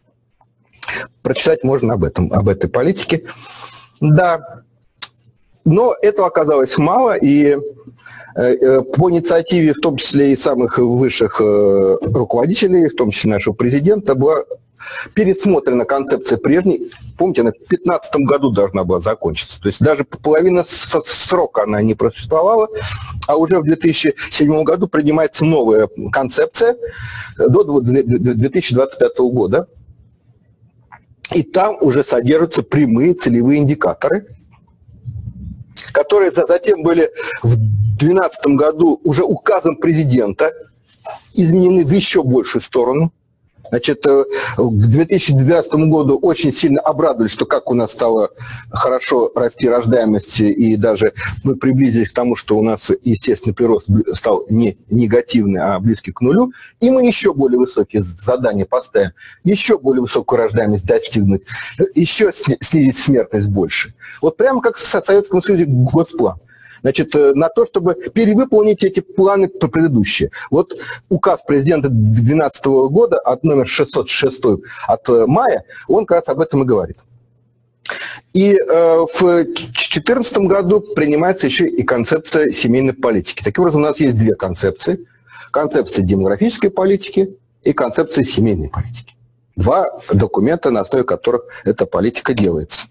S1: Прочитать можно об этом, об этой политике. Да, но этого оказалось мало, и э, по инициативе, в том числе и самых высших э, руководителей, в том числе нашего президента, была пересмотрена концепция прежней. Помните, она в две тысячи пятнадцатом году должна была закончиться. То есть даже половина срока она не просуществовала, а уже в две тысячи седьмом году принимается новая концепция до две тысячи двадцать пятого года. И там уже содержатся прямые целевые индикаторы, которые затем были в две тысячи двенадцатом году уже указом президента изменены в еще большую сторону. Значит, к две тысячи двенадцатому году очень сильно обрадовались, что как у нас стало хорошо расти рождаемость, и даже мы приблизились к тому, что у нас естественный прирост стал не негативный, а близкий к нулю, и мы еще более высокие задания поставим, еще более высокую рождаемость достигнуть, еще снизить смертность больше. Вот прямо как в Советском Союзе госплан. Значит, на то, чтобы перевыполнить эти планы предыдущие. Вот указ президента две тысячи двенадцатого года от номер шестьсот шесть от мая, он как раз об этом и говорит. И э, в две тысячи четырнадцатом году принимается еще и концепция семейной политики. Таким образом, у нас есть две концепции. Концепция демографической политики и концепция семейной политики. Два документа, на основе которых эта политика делается.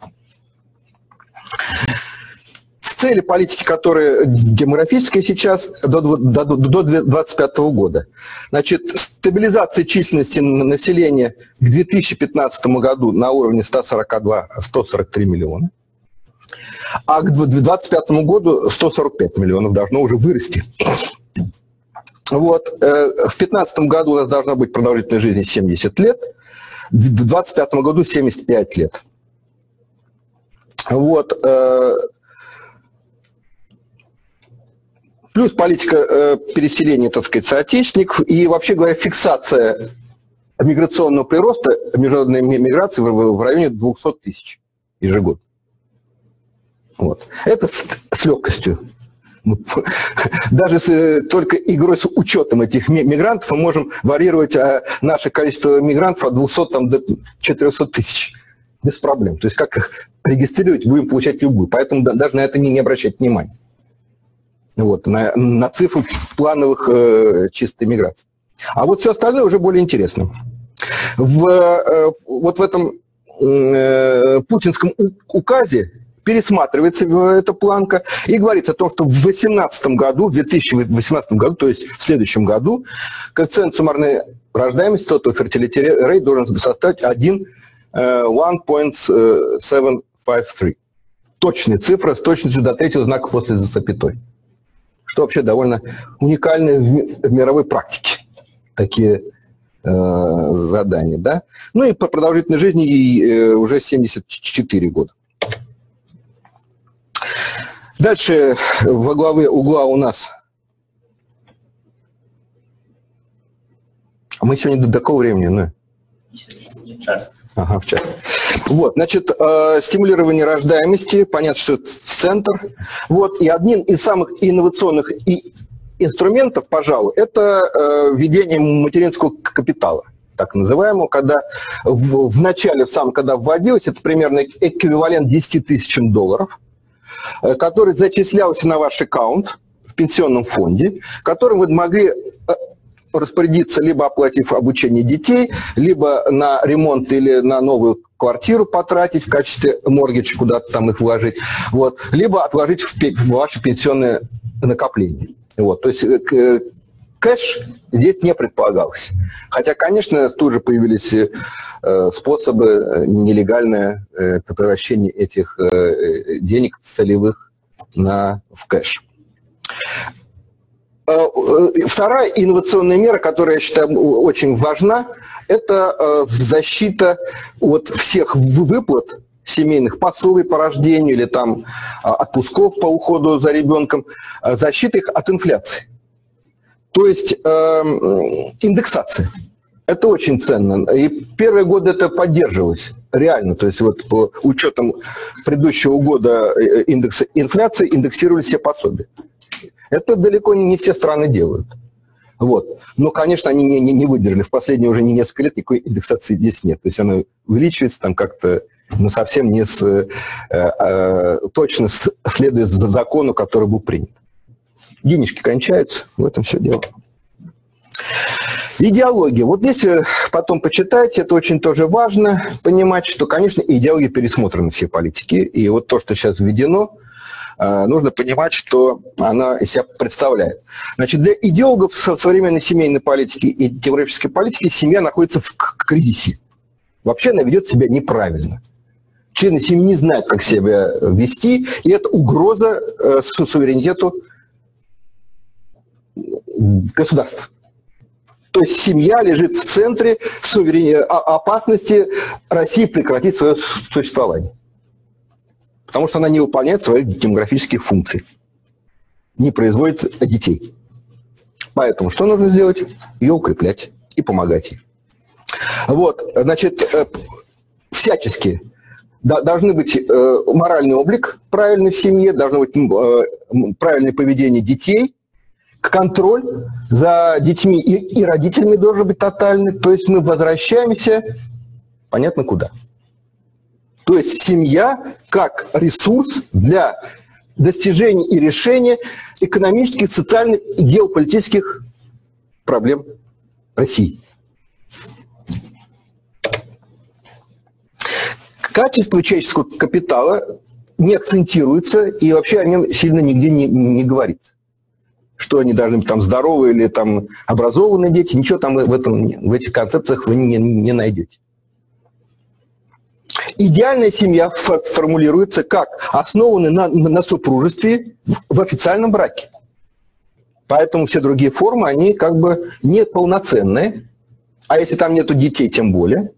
S1: Цели политики, которые демографические сейчас до, до, до двадцать пятого года. Значит, стабилизация численности населения к две тысячи пятнадцатому году на уровне сто сорок два - сто сорок три миллиона, а к двадцать пятому году сто сорок пять миллионов должно уже вырасти. Вот. В две тысячи пятнадцатом году у нас должна быть продолжительность жизни семьдесят лет, в две тысячи двадцать пятом году семьдесят пять лет. Вот. Плюс политика э, переселения, так сказать, соотечественников и, вообще говоря, фиксация миграционного прироста, международной миграции в, в районе двухсот тысяч ежегодно. Вот. Это с, с легкостью. Даже с, только игрой с учетом этих мигрантов мы можем варьировать а, наше количество мигрантов от двухсот там, до четырехсот тысяч. Без проблем. То есть как их регистрировать, будем получать любую. Поэтому да, даже на это не, не обращать внимания. Вот, на, на цифру плановых э, чистой миграции. А вот все остальное уже более интересно. В, э, вот в этом э, путинском указе пересматривается эта планка и говорится о том, что в две тысячи восемнадцатом году, в две тысячи восемнадцатом году, то есть в следующем году, коэффициент суммарной рождаемости, total fertility rate должен составить один целых семь пять три. Точная цифра с точностью до третьего знака после запятой. Что вообще довольно уникальное в мировой практике. Такие э, задания, да? Ну и по продолжительной жизни и, э, уже семьдесят четыре года. Дальше во главе угла у нас... Мы сегодня до, до какого времени? Ну?
S2: Час.
S1: Ага, в час. Вот, значит, э, стимулирование рождаемости, понятно, что это центр. Вот, и один из самых инновационных и инструментов, пожалуй, это э, введение материнского капитала, так называемого, когда в, в начале, сам когда вводилось, это примерно эквивалент десяти тысячам долларов, э, который зачислялся на ваш аккаунт в пенсионном фонде, которым вы могли... Э, распорядиться, либо оплатив обучение детей, либо на ремонт или на новую квартиру потратить в качестве моргидж, куда-то там их вложить, вот, либо отложить в, в ваши пенсионные накопления. Вот, то есть кэш здесь не предполагалось. Хотя, конечно, тут же появились э, способы нелегальное э, превращения этих э, денег целевых на, в кэш. Вторая инновационная мера, которая, я считаю, очень важна, это защита от всех выплат семейных пособий по рождению или там отпусков по уходу за ребенком, защита их от инфляции. То есть э, индексация. Это очень ценно. И первые годы это поддерживалось. Реально. То есть вот по учетам предыдущего года индекса инфляции индексировали все пособия. Это далеко не все страны делают. Вот. Но, конечно, они не, не, не выдержали. В последние уже не несколько лет никакой индексации здесь нет. То есть она увеличивается там как-то, но совсем не с, э, э, точно с, следуя за закону, который был принят. Денежки кончаются, в этом все дело. Идеология. Вот здесь потом почитайте, это очень тоже важно понимать, что, конечно, идеология пересмотрена всей политики. И вот то, что сейчас введено, нужно понимать, что она из себя представляет. Значит, для идеологов современной семейной политики и демографической политики семья находится в кризисе. Вообще она ведет себя неправильно. Члены семьи не знают, как себя вести, и это угроза суверенитету государства. То есть семья лежит в центре суверен... опасности России прекратить свое существование. Потому что она не выполняет своих демографических функций, не производит детей. Поэтому что нужно сделать? Ее укреплять и помогать ей. Вот, значит, всячески должны быть моральный облик правильный в семье, должно быть правильное поведение детей, контроль за детьми и, и родителями должен быть тотальный. То есть мы возвращаемся, понятно, куда. То есть семья как ресурс для достижения и решения экономических, социальных и геополитических проблем России. Качество человеческого капитала не акцентируется и вообще о нем сильно нигде не, не говорится. Что они должны быть там здоровые или там образованные дети, ничего там в, этом, в этих концепциях вы не, не найдете. Идеальная семья формулируется как основанная на, на супружестве в официальном браке. Поэтому все другие формы, они как бы неполноценные. А если там нету детей, тем более.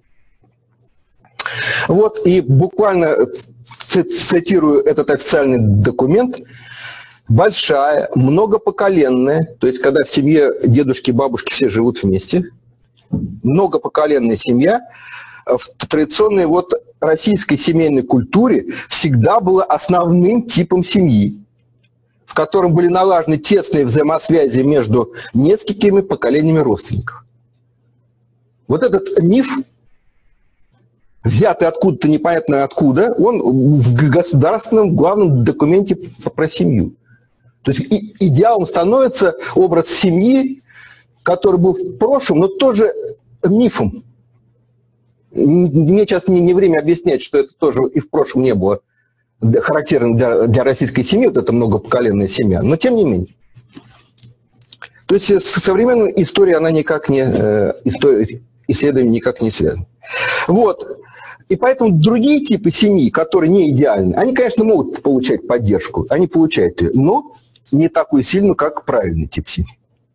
S1: Вот, и буквально цитирую этот официальный документ. Большая, многопоколенная, то есть когда в семье дедушки, бабушки все живут вместе, многопоколенная семья в традиционной вот российской семейной культуре всегда была основным типом семьи, в котором были налажены тесные взаимосвязи между несколькими поколениями родственников. Вот этот миф, взятый откуда-то непонятно откуда, он в государственном главном документе про семью. То есть идеалом становится образ семьи, который был в прошлом, но тоже мифом. Мне сейчас не, не время объяснять, что это тоже и в прошлом не было характерно для, для российской семьи, вот эта многопоколенная семья, но тем не менее. То есть с современной историей она никак не, история, исследование никак не связано. Вот. И поэтому другие типы семьи, которые не идеальны, они, конечно, могут получать поддержку, они получают ее, но не такую сильную, как правильный тип семьи.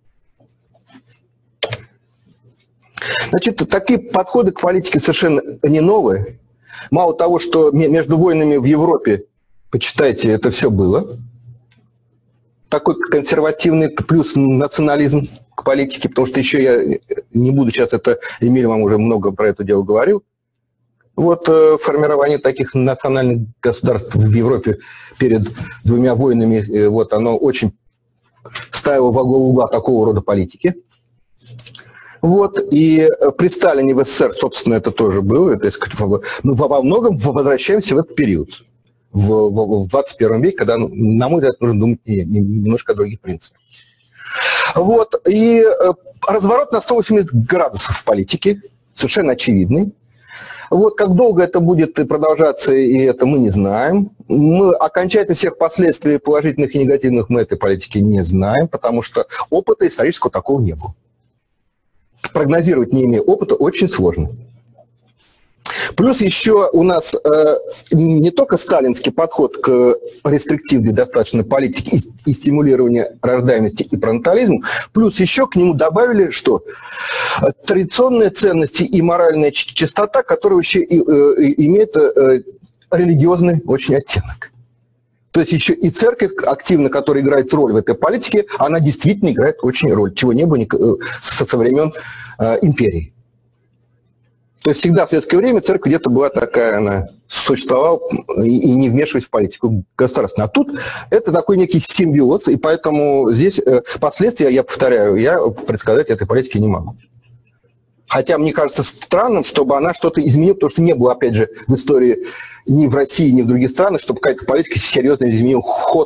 S1: Значит, такие подходы к политике совершенно не новые. Мало того, что между войнами в Европе, почитайте, это все было. Такой консервативный плюс национализм к политике, потому что еще я не буду сейчас, это Эмиль вам уже много про это дело говорил. Вот э, формирование таких национальных государств в Европе перед двумя войнами, э, вот оно очень ставило во главу угла такого рода политики. Вот, и при Сталине в СССР, собственно, это тоже было. То есть мы во многом возвращаемся в этот период, в, в, в двадцать первом веке, когда, на мой взгляд, нужно думать немножко о других принципах. Вот, и разворот на сто восемьдесят градусов в политике, совершенно очевидный. Вот как долго это будет продолжаться, и это мы не знаем. Мы окончательно всех последствий положительных и негативных мы этой политики не знаем, потому что опыта исторического такого не было. Прогнозировать, не имея опыта, очень сложно. Плюс еще у нас э, не только сталинский подход к рестриктивной достаточно политике и, и стимулированию рождаемости и пронатализму, плюс еще к нему добавили, что традиционные ценности и моральная чистота, которая вообще и, э, имеет э, религиозный очень оттенок. То есть еще и церковь активно, которая играет роль в этой политике, она действительно играет очень роль, чего не было со, со времен э, империи. То есть всегда в советское время церковь где-то была такая, она существовала и, и не вмешиваясь в политику государственную. А тут это такой некий симбиоз, и поэтому здесь э, последствия, я повторяю, я предсказать этой политики не могу. Хотя мне кажется странным, чтобы она что-то изменила, потому что не было, опять же, в истории ни в России, ни в других странах, чтобы какая-то политика серьезно изменила ход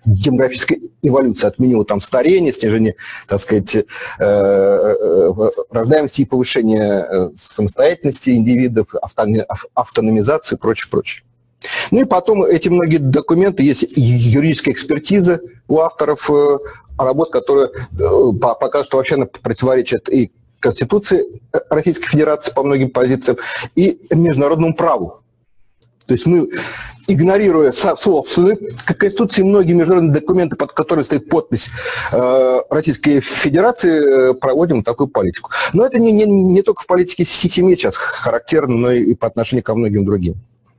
S1: демографической эволюции, отменила там старение, снижение, так сказать, рождаемости и повышение самостоятельности индивидов, автономизации и прочее, прочее. Ну и потом эти многие документы, есть юридическая экспертиза у авторов работ, которые показывают, что вообще она противоречит и Конституции Российской Федерации по многим позициям, и международному праву. То есть мы, игнорируя собственную Конституцию, многие международные документы, под которыми стоит подпись э, Российской Федерации, э, проводим такую политику. Но это не, не, не только в политике семьи сейчас характерно, но и по отношению ко многим другим.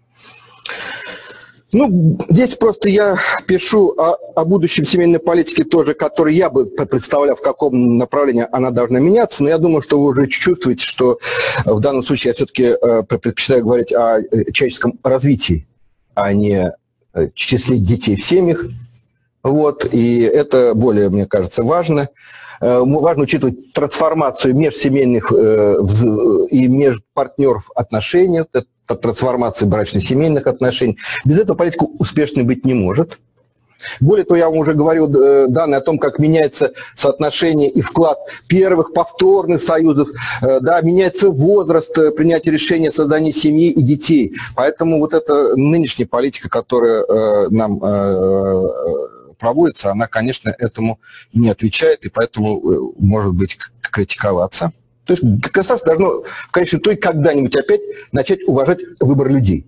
S1: Ну, здесь просто я пишу о, о будущем семейной политике тоже, который я бы представлял, в каком направлении она должна меняться, но я думаю, что вы уже чувствуете, что в данном случае я все-таки предпочитаю говорить о человеческом развитии, а не числе детей в семьях. Вот, и это более, мне кажется, важно. Важно учитывать трансформацию межсемейных и межпартнеров отношений, трансформации брачно-семейных отношений. Без этого политика успешной быть не может. Более того, я вам уже говорил данные о том, как меняется соотношение и вклад первых повторных союзов, да, меняется возраст принятия решения о создании семьи и детей. Поэтому вот эта нынешняя политика, которая нам проводится, она, конечно, этому не отвечает, и поэтому может быть критиковаться. То есть государство должно в конечном итоге когда-нибудь опять начать уважать выбор людей.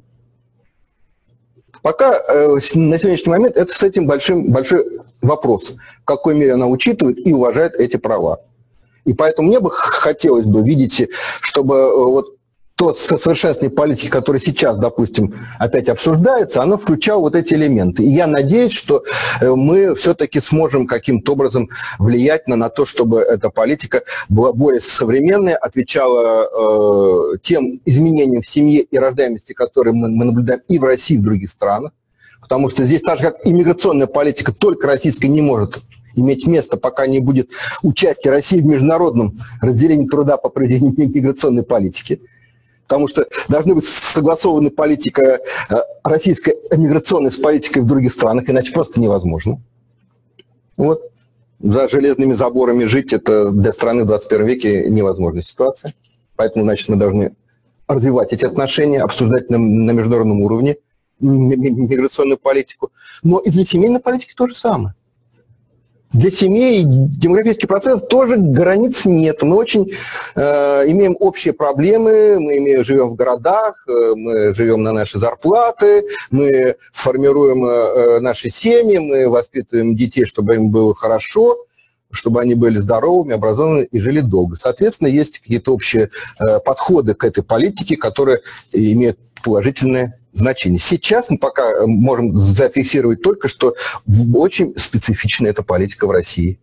S1: Пока э, на сегодняшний момент это с этим большим, большой вопрос, в какой мере она учитывает и уважает эти права. И поэтому мне бы хотелось бы видеть, чтобы э, вот то совершенствование политики, которое сейчас, допустим, опять обсуждается, оно включало вот эти элементы. И я надеюсь, что мы все-таки сможем каким-то образом влиять на, на то, чтобы эта политика была более современная, отвечала э, тем изменениям в семье и рождаемости, которые мы, мы наблюдаем и в России, и в других странах. Потому что здесь, так же как иммиграционная политика, только российская не может иметь место, пока не будет участия России в международном разделении труда по проведению миграционной политики. Потому что должны быть согласованы политика российская миграционная с политикой в других странах, иначе просто невозможно. Вот. За железными заборами жить – это для страны в двадцать первом веке невозможная ситуация. Поэтому, значит, мы должны развивать эти отношения, обсуждать на, на международном уровне миграционную политику. Но и для семейной политики то же самое. Для семей демографический процесс тоже границ нет. Мы очень э, имеем общие проблемы, мы имеем, живем в городах, э, мы живем на наши зарплаты, мы формируем э, наши семьи, мы воспитываем детей, чтобы им было хорошо, чтобы они были здоровыми, образованными и жили долго. Соответственно, есть какие-то общие э, подходы к этой политике, которые имеют положительное значение. Сейчас мы пока можем зафиксировать только, что очень специфична эта политика в России.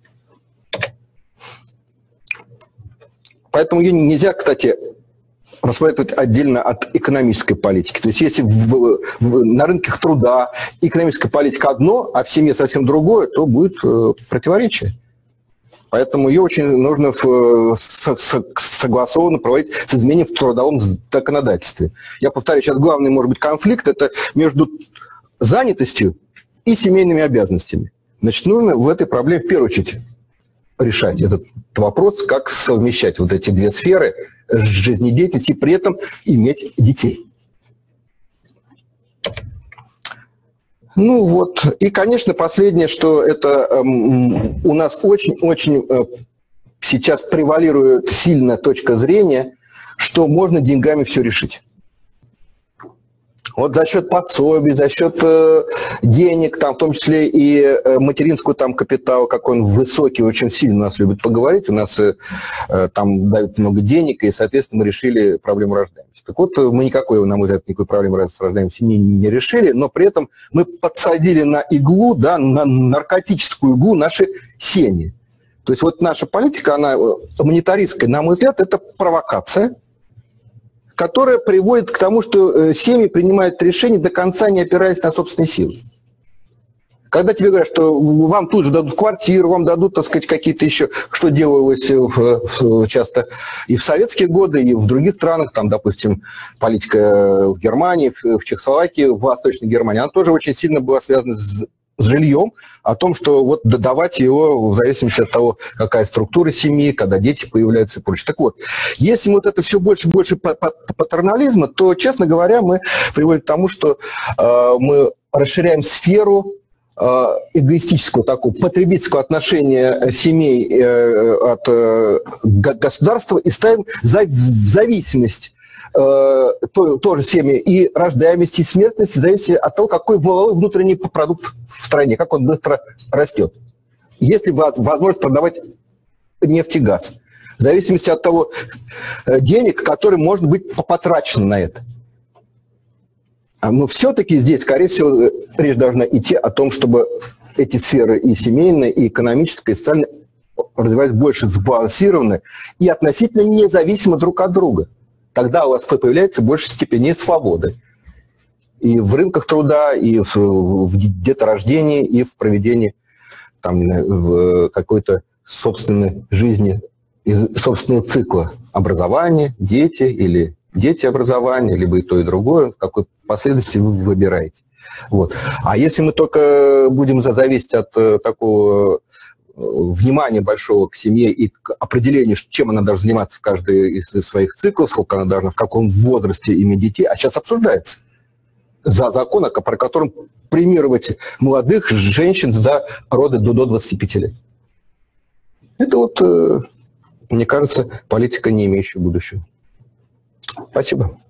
S1: Поэтому ее нельзя, кстати, рассматривать отдельно от экономической политики. То есть если в, в, на рынках труда экономическая политика одно, а в семье совсем другое, то будет э, противоречие. Поэтому ее очень нужно в, с, с, согласованно проводить с изменением в трудовом законодательстве. Я повторяю, сейчас главный, может быть, конфликт – это между занятостью и семейными обязанностями. Значит, нужно в этой проблеме в первую очередь решать этот вопрос, как совмещать вот эти две сферы жизнедеятельности и при этом иметь детей. Ну вот, и, конечно, последнее, что это э, у нас очень-очень э, сейчас превалирует сильная точка зрения, что можно деньгами все решить. Вот за счет пособий, за счет э, денег, там, в том числе и э, материнского там, капитала, какой он высокий, очень сильно нас любят поговорить, у нас э, там дают много денег, и, соответственно, мы решили проблему рождаемости. Так вот, мы никакой, на мой взгляд, никакой проблемы с рождаемостью не, не решили, но при этом мы подсадили на иглу, да, на наркотическую иглу наши семьи. То есть вот наша политика, она монетаристская, на мой взгляд, это провокация, которая приводит к тому, что семьи принимают решения до конца, не опираясь на собственные силы. Когда тебе говорят, что вам тут же дадут квартиру, вам дадут, так сказать, какие-то еще, что делалось в, в, часто и в советские годы, и в других странах, там, допустим, политика в Германии, в, в Чехословакии, в Восточной Германии, она тоже очень сильно была связана с с жильем, о том, что вот додавать его в зависимости от того, какая структура семьи, когда дети появляются и прочее. Так вот, если вот это все больше и больше патернализма, то, честно говоря, мы приводим к тому, что э, мы расширяем сферу э, эгоистического, такого потребительского отношения семей э, от э, государства и ставим за, в зависимость То, тоже семьи и рождаемость, и смертность, в зависимости от того, какой валовой внутренний продукт в стране, как он быстро растет. Есть ли возможность продавать нефть и газ? В зависимости от того денег, которые может быть потрачены на это. Но все-таки здесь, скорее всего, речь должна идти о том, чтобы эти сферы и семейные, и экономическая, и социальная развивались больше сбалансированно и относительно независимо друг от друга. Тогда у вас появляется больше степени свободы. И в рынках труда, и в, в деторождении, и в проведении там, в какой-то собственной жизни, из собственного цикла образования, дети или дети образования, либо и то, и другое, в какой последовательности вы выбираете. Вот. А если мы только будем зависеть от такого внимание большого к семье и к определению, чем она должна заниматься в каждой из своих циклов, сколько она должна, в каком возрасте иметь детей, а сейчас обсуждается за закон, про который премировать молодых женщин за роды до, до двадцати пяти лет. Это вот, мне кажется, политика, не имеющая будущего. Спасибо.